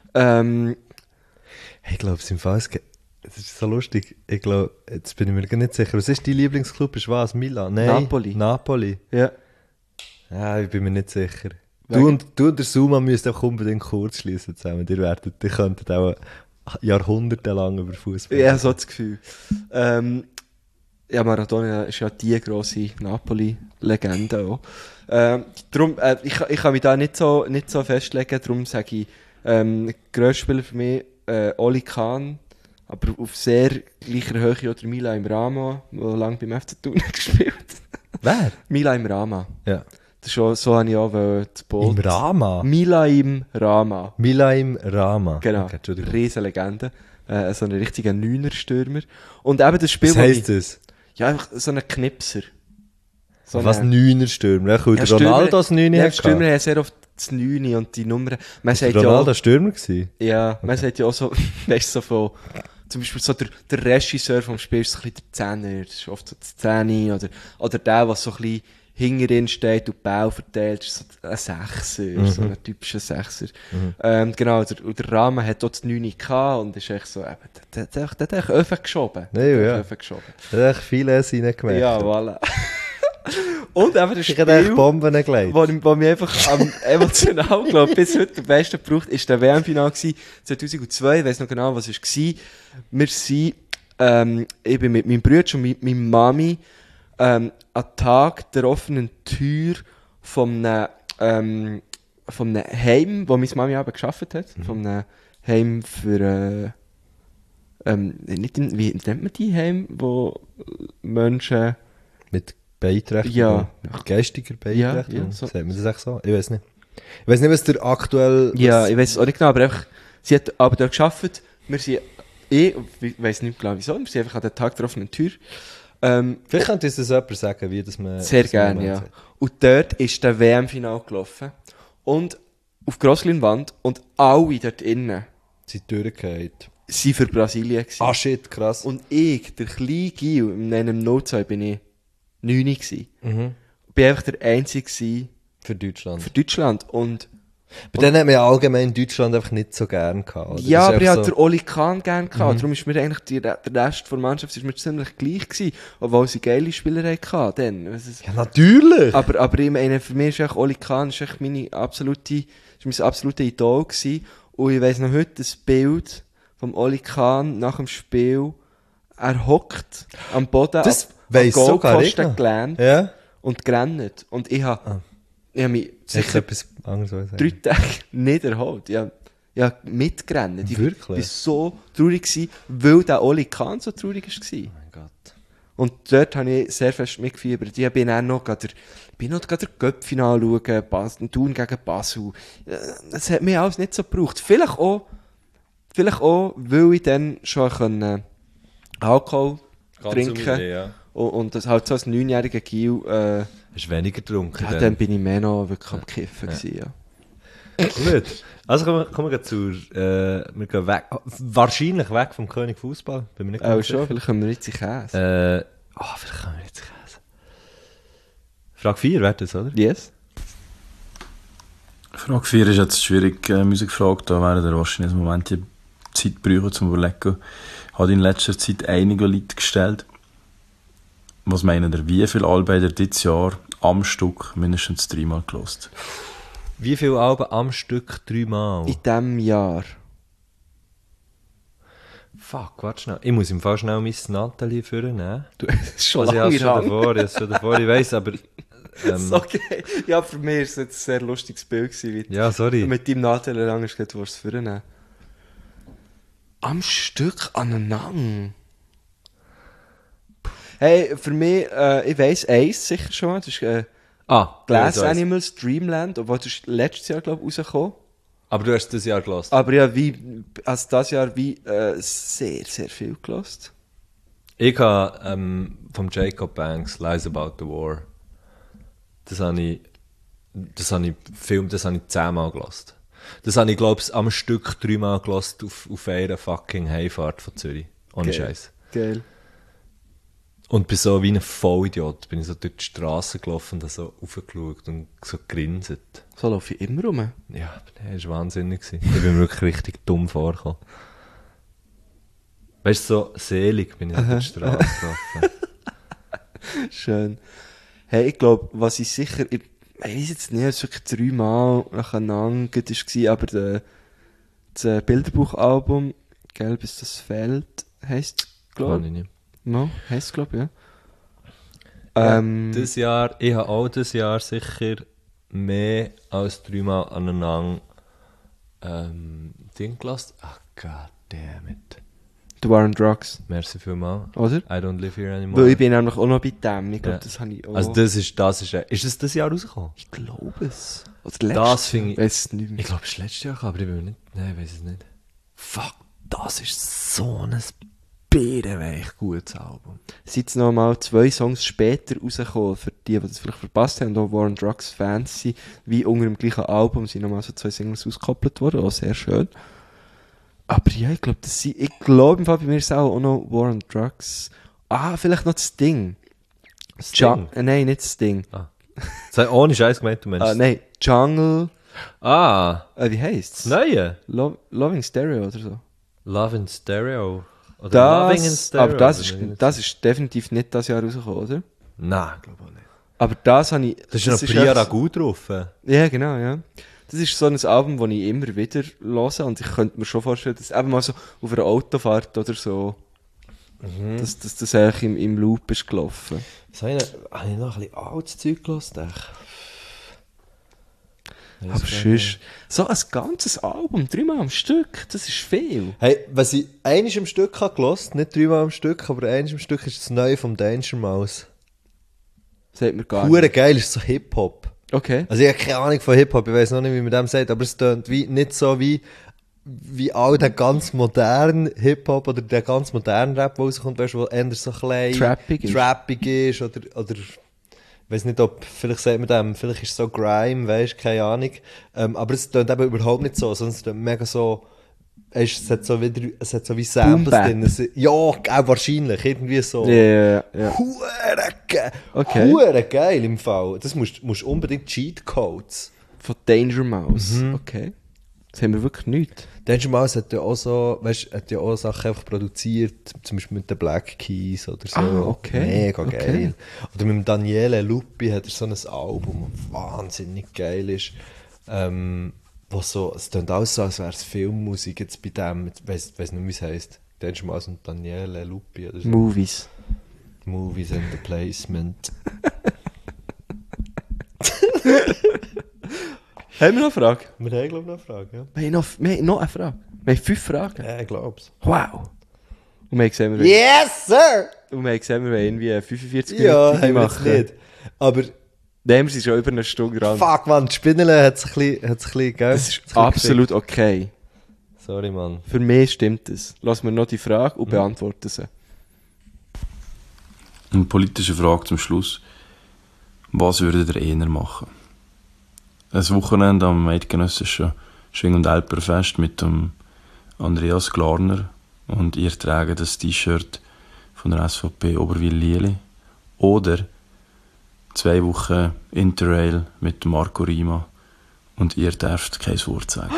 Ich glaube, es im Fall... Es ist so lustig. Ich glaube, jetzt bin ich mir gar nicht sicher. Was ist dein Lieblingsclub? Ist was? Milan? Nein. Napoli. Ja. Ja, ich bin mir nicht sicher. Du und der Suma müsst auch unbedingt kurz schließen zusammen. Ihr könntet auch jahrhundertelang über Fußball. Ja, so das Gefühl. Ja, Maradona ist ja die grosse Napoli-Legende auch. Darum, ich kann mich da nicht so festlegen. Darum sage ich, grösster Spieler für mich, Oli Kahn. Aber auf sehr gleicher Höhe oder Mila im Rama, der lange beim FC Thun gespielt hat. Wer? Mila im Rama. Ja. Das ist auch, so habe ich auch das Boot. Im Rama? Mila im Rama. Mila im Rama. Genau. Okay, Entschuldigung. Riesenlegende. So ein richtiger Neuner-Stürmer. Und eben das Spiel, was heisst das? Ja, einfach so ein Knipser. So was 9er-Stürmer? Ja, cool. Ja, Der Ronaldo als 9er Ja, hat Stürmer gehabt. haben sehr oft das 9 und die Nummern. Man Ist sagt der ja Ronaldo auch, Stürmer gewesen? ja, man sagt ja auch so, weißt du, so von, zum Beispiel so der Regisseur vom Spiel ist so ein bisschen der Zehner, das ist oft so das Zehni, oder der, der so ein bisschen hinterin steht und die Ball verteilt, ist so ein Sechser, so ein typischer Sechser. Genau, der Rahmen hat dort das 9 gehabt und ist echt so, der hat echt Öfen geschoben. Ja, ja. Öfen geschoben. Der hat echt viele reingemacht. Ja, voilà. Und eben das Ich hätte echt Spiel, Bomben gelegt. wo mich einfach am emotional, glaube bis heute am meisten gebraucht, ist der WM-Final 2002, ich weiss noch genau, was es war. Wir sind, ich bin mit meinem Bruder und mit meiner Mami, am Tag der offenen Tür von einem Heim, wo meine Mami aber gearbeitet hat, von einem Heim für, wie nennt man die Heim, wo Menschen, Mit Beeinträchtigung? Ja. Mit geistiger Beeinträchtigung? Ja, so. Sagt man das echt so? Ich weiß nicht. Ich weiß nicht, was der aktuell... ja, ich weiß es auch nicht genau, aber einfach, sie hat aber dort gearbeitet, wir sind, ich weiss nicht genau wieso, wir sind einfach an den Tag der offenen Tür, Vielleicht könnte uns das jemand sagen, wie das man... sehr das man gerne, ja. sagt. Und dort ist der WM-Final gelaufen. Und auf Grossleinwand und alle dort innen Sie durchgefallen. waren für Brasilien gewesen. Ah, shit, krass. Und ich, der kleine Gil, in einem 02 bin ich 9 gewesen. Mhm. Bin einfach der Einzige gewesen Für Deutschland. für Deutschland. Und Aber dann hat man ja allgemein Deutschland einfach nicht so gern gehabt. Oder? ja, Das ist aber ich einfach hatte den Oli Kahn gerne gehabt. Darum ist mir eigentlich der Rest der Mannschaft ist mir ziemlich gleich gewesen. Obwohl sie geile Spieler hatten dann. Ja, natürlich! Aber ich meine, für mich ist echt Oli Kahn ist echt mein absolutes Idol gewesen. Und ich weiss noch heute das Bild vom Oli Kahn nach dem Spiel. Er hockt am Boden Das am weiss sogar ich Goalposten noch. gelernt Ja? und gerannt. Und ich habe mich Sicher sicher etwas anderes sagen. 3 Tage nicht erholt. Ich habe mitgerannt. Ich Wirklich? war so traurig gewesen, weil der Oli Kahn so traurig war. Oh mein Gott. Und dort habe ich sehr fest mitgefiebert. Ich bin auch noch gerade der Göpp-Final schauen, Thun gegen Basel. Das hat mir alles nicht so gebraucht. Vielleicht auch, weil ich dann schon Alkohol trinken ja. und das halt so als 9-jähriger Gil, Hast du weniger getrunken? ja, dann bin ich mehr noch wirklich am Kiffen gewesen, ja. Gut. Also kommen wir zur... wir gehen weg. Wahrscheinlich weg vom König Fußball. Bin mir nicht Auch ganz schon, sicher. vielleicht können wir jetzt in Käse. Vielleicht kommen wir jetzt Käse. Frage 4 wäre das, oder? Yes? Frage 4 ist jetzt schwierig, Musikfrage. Da wäre der wahrscheinlich einen Moment die Zeit brauchen zum Überlegen. Hat in letzter Zeit einige Leute gestellt. Was meinen ihr? Wie viele Alben habt ihr dieses Jahr am Stück mindestens 3-mal gelost? Wie viele Alben am Stück 3-mal? In diesem Jahr. Fuck, warte schnell. Ich muss im Fall schnell mein Natalie vornehmen. Du hast schon Also ich lange habe es schon davor, ich weiss, aber... Okay. Ja, für mich war es jetzt ein sehr lustiges Bild gewesen, wie Ja, sorry. mit deinem Nadel lang ist du es vornehmen. Am Stück aneinander. Hey, für mich, ich weiss eins sicher schon, das ist Glass Animals Dreamland, obwohl das ist letztes Jahr, glaube ich, rausgekommen. Aber du hast das Jahr gelassen. Aber ja, also das Jahr sehr, sehr viel gelost. Ich habe vom Jacob Banks Lies About the War. Das habe ich 10-mal gelassen. Das habe ich, glaube ich, am Stück 3-mal gelassen auf einer fucking Heimfahrt von Zürich. Ohne Scheiß. Geil. Und bin so wie ein Vollidiot, bin ich so durch die Straße gelaufen und habe so raufgeschaut und so gegrinset. So laufe ich immer rum. Ja, das war wahnsinnig. Ich bin mir wirklich richtig dumm vorgekommen. Weißt du, so selig bin ich durch die Straße gelaufen. Schön. Hey, ich glaube, was ich sicher, ich weiß jetzt nicht, ob es wirklich 3-mal nacheinander war, aber das Bilderbuchalbum «Gelb ist das Feld» heisst, glaube Kann ich. ich nicht. No, heisst, glaube ich, Ja, ja. ich habe auch dieses Jahr sicher mehr als 3-mal aneinander Ding gelassen. Ach, goddammit. «The War on Drugs», Merci vielmals. oder? I don't live here anymore. Weil ich bin nämlich auch noch bei dem. Ich glaube, Ja. das habe ich auch. Also das ist es das Jahr rausgekommen? Ich glaube es. Oder letztes Das finde ich... Weiß es nicht mehr. Ich glaube, es ist letztes Jahr, aber ich bin mir nicht... Nein, ich weiß es nicht. Fuck, das ist so ein birrenweich gutes Album. Sind jetzt noch mal 2 Songs später rausgekommen, für die das vielleicht verpasst haben, und auch War on Drugs Fans sind, wie unter dem gleichen Album, sind noch mal so 2 Singles ausgekoppelt worden, auch sehr schön. Aber ja, ich glaube im Fall bei mir ist auch noch War on Drugs. Vielleicht noch das Ding. Nein, nicht das Ding. Ohne Scheiß gemeint, du meinst. Nein, Jungle. Wie heisst's? Neue? Loving Stereo oder so. Love in Stereo. Oder Loving in Stereo. Aber das ist definitiv nicht das Jahr rausgekommen, oder? Nein, glaube ich nicht. Aber das habe ich... Das ist noch Priya gut drauf. Ja, genau, ja. Das ist so ein Album, das ich immer wieder höre, und ich könnte mir schon vorstellen, dass eben mal so auf einer Autofahrt oder so, dass das eigentlich im Loop ist gelaufen. Habe ich noch ein bisschen altes Zeug gehört? Aber sonst, so ein ganzes Album, 3-mal am Stück, das ist viel. Hey, was ich einmal am Stück habe gehört, nicht 3-mal am Stück, aber einmal am Stück, ist das Neue vom Danger Mouse. Das hat mir gar Hure nicht. geil, ist so Hip-Hop. Okay. Also ich habe keine Ahnung von Hip-Hop, ich weiß noch nicht, wie man dem sagt, aber es tönt nicht so wie all der ganz moderne Hip-Hop oder der ganz moderne Rap, der rauskommt, weißt du, wo eher so klein trappig ist oder ich weiß nicht, ob, vielleicht sagt man dem, vielleicht ist es so Grime, weißt du, keine Ahnung. Aber es tönt eben überhaupt nicht so, sondern es tönt mega so, es hat so wie Samples drin. Ja, auch wahrscheinlich, irgendwie so. Ja. Hure geil im Fall. Das musst du unbedingt Cheatcodes. Von Danger Mouse. Okay. Das haben wir wirklich nicht. Danger Mouse hat ja auch so, weißt, hat ja auch Sachen einfach produziert, zum Beispiel mit den Black Keys oder so. Okay. Mega geil. Oder mit dem Daniele Lupi hat er so ein Album, das wahnsinnig geil ist. Wo so, es klingt auch so, als wäre es Filmmusik jetzt bei dem, ich weiss nicht, wie es heisst. Danger Mouse und Daniele Lupi oder so. Movies and the Placement. Haben wir noch eine Frage? Wir haben, glaube ich, noch eine Frage, ja. Wir haben noch eine Frage. Wir haben 5 Fragen. Ja, ich glaube es. Wow. Und wir haben gesehen, wir Yes, sir! irgendwie 45 Ja, Minuten haben wir jetzt nicht. Aber... Nein, wir sind schon über eine Stunde dran. Fuck, man, die Spinnele hat es ein bisschen, gell? Das ist absolut okay. Sorry, Mann. Für mich stimmt es. Lass mir noch die Frage und beantworten sie. Eine politische Frage zum Schluss. Was würdet ihr eher machen? Ein Wochenende am eidgenössischen Schwing- und Alperfest mit dem Andreas Glarner und ihr tragt das T-Shirt von der SVP Oberwil-Lieli. Oder 2 Wochen Interrail mit Marco Rima und ihr dürft kein Wort sagen.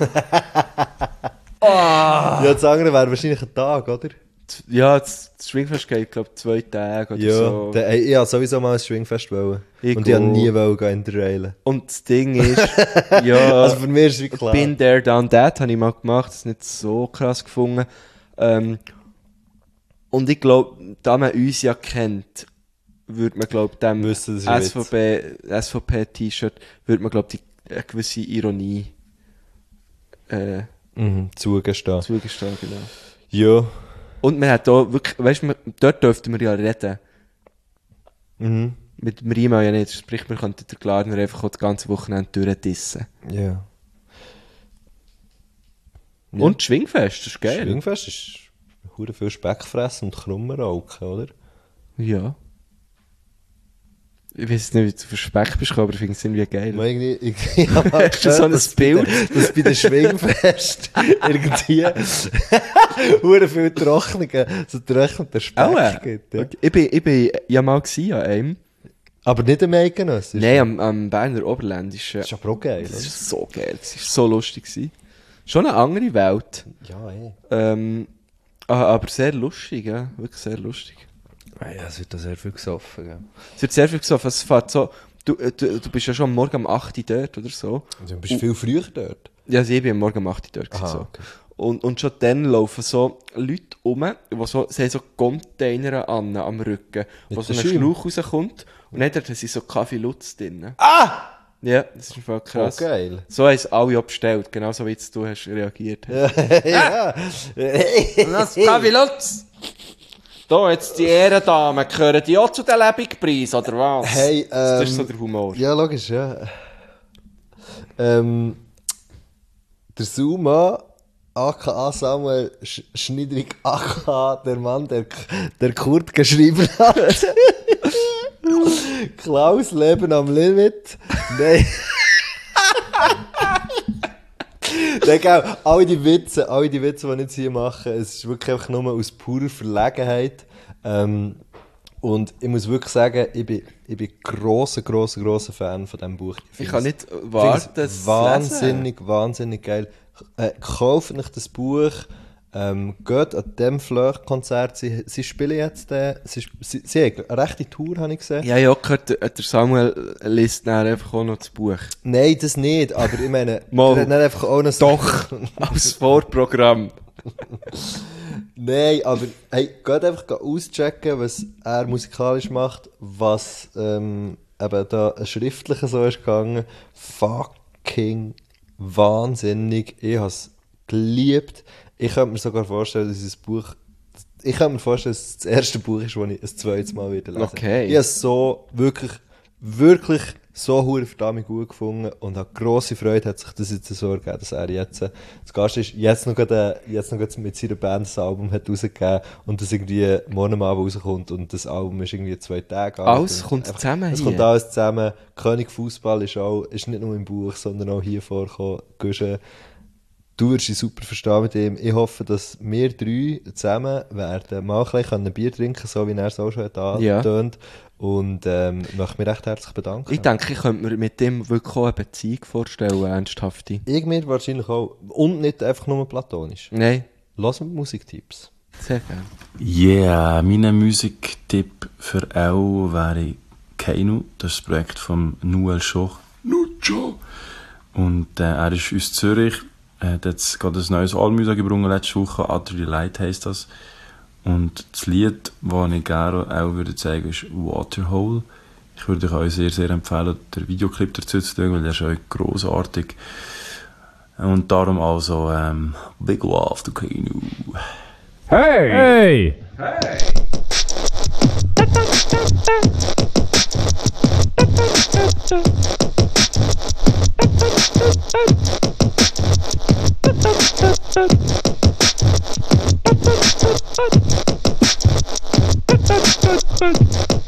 Ja, das andere wäre wahrscheinlich ein Tag, oder? Ja, das Schwingfest geht, glaube ich, 2 Tage oder so. Ja, ich wollte sowieso mal ein Schwingfest wollen. Und ich wollte nie interrailen. Und das Ding ist, ja, also für mich ist es wie klar. Been there, done that, habe ich mal gemacht, das ist nicht so krass gefunden. Und ich glaube, da man uns ja kennt, würde man, glaube ich, dem SVP-T-Shirt, würde man, glaube ich, eine gewisse Ironie zugestehen. Genau. Ja. Und man hat da wirklich, weißt du, dort dürften wir ja reden. Mit dem Rima ja nicht, sprich, wir könnten den Glarner einfach auch das ganze Wochenende durchdissen. Ja. Und das Schwingfest, das ist geil. Schwingfest ist hure viel Speck fressen und Krummen rauchen, oder? Ja. Ich weiß nicht, wie du für Speck bist, aber ich finde es irgendwie geil. Ich habe mal Hast du so ein Bild? Dass bei den Schwingfest irgendwie hure viel trockneter Speck gibt. Ja. Okay. Ich bin ja mal gewesen an einem. Aber nicht am Eidgenöss? Nein, am Berner Oberländischen. Das ist aber auch geil. Das ist so geil, das war so lustig gewesen. Schon eine andere Welt. Ja, aber sehr lustig, ja. Wirklich sehr lustig. Ja, es wird da sehr viel gesoffen, gell? Es wird sehr viel gesoffen. Es fährt so, du bist ja schon am Morgen um 8 Uhr dort oder so. Du bist viel früher dort? Ja, also ich bin am Morgen um 8 Uhr dort. Aha, so. okay. Und schon dann laufen so Leute rum, die so, sie haben so Container an am Rücken, wo so ein Schlauch rauskommt. Und dann haben sie so Kaffee Lutz drin. Ah! Ja, das ist voll krass. Oh, geil. So haben es alle abbestellt, genauso wie jetzt du hast reagiert hast. Ja. Das Kaffee Lutz! Da, jetzt die Ehrendamen, gehören die auch zu den Lebigpreisen, oder was? Hey, das ist so der Humor. Ja, logisch, ja. Der Zuma aka Samuel Schniedrig, aka der Mann, der Kurt geschrieben hat. Klaus Leben am Limit. Nein. Nein, alle die Witze, die ich jetzt hier mache, es ist wirklich einfach nur aus purer Verlegenheit. Und ich muss wirklich sagen, ich bin grosser Fan von diesem Buch. Ich kann nicht warten, es wahnsinnig geil. Kauft euch das Buch, geht an dem Flöch-Konzert. Sie spielen jetzt, sie haben eine rechte Tour, habe ich gesehen. Ja, ich habe gehört, der Samuel liest dann einfach auch noch das Buch. Nein, das nicht, aber ich meine, er hat einfach auch noch Doch, als Vorprogramm. Nein, aber hey, geht einfach auschecken, was er musikalisch macht, was eben da schriftlich so ist gegangen. Fucking wahnsinnig. Ich habe es geliebt. Ich könnte mir sogar vorstellen, dass es das erste Buch ist, das ich ein zweites Mal wieder lese. Okay. Ich habe es so wirklich so verdammt gut gefunden und habe grosse Freude, hat sich das jetzt so ergeben, dass er jetzt, das Gast ist, jetzt noch mit seiner Band das Album hat rausgegeben und das irgendwie morgen Abend rauskommt und das Album ist irgendwie 2 Tage alt. Alles kommt zusammen Es hier. kommt alles zusammen. König Fußball ist nicht nur im Buch, sondern auch hier vorgekommen. Guschen, du wirst dich super verstehen mit ihm. Ich hoffe, dass wir 3 zusammen werden mal ein Bier trinken, so wie er es auch schon hat angetönt. Ja. Und möchte mich recht herzlich bedanken. Ich denke, ich könnte mir mit dem wirklich auch eine Beziehung vorstellen, ernsthafte. Ich mir wahrscheinlich auch. Und nicht einfach nur platonisch. Nein. Lass mir Musiktipps. Sehr gerne. Yeah, mein Musiktipp für auch wäre Keinu. Das ist das Projekt von Noel Schoch. Nucho! Und er ist aus Zürich. Er hat jetzt gerade ein neues Album rausgebracht letzte Woche. Utter Delight heisst das. Und das Lied, das ich gerne auch würde zeigen, ist Waterhole. Ich würde euch auch sehr, sehr empfehlen, den Videoclip dazu zu schauen, weil der ist auch grossartig. Und darum also Big Love to Keinu. Hey!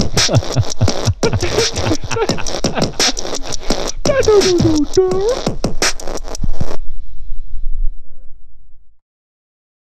Hey!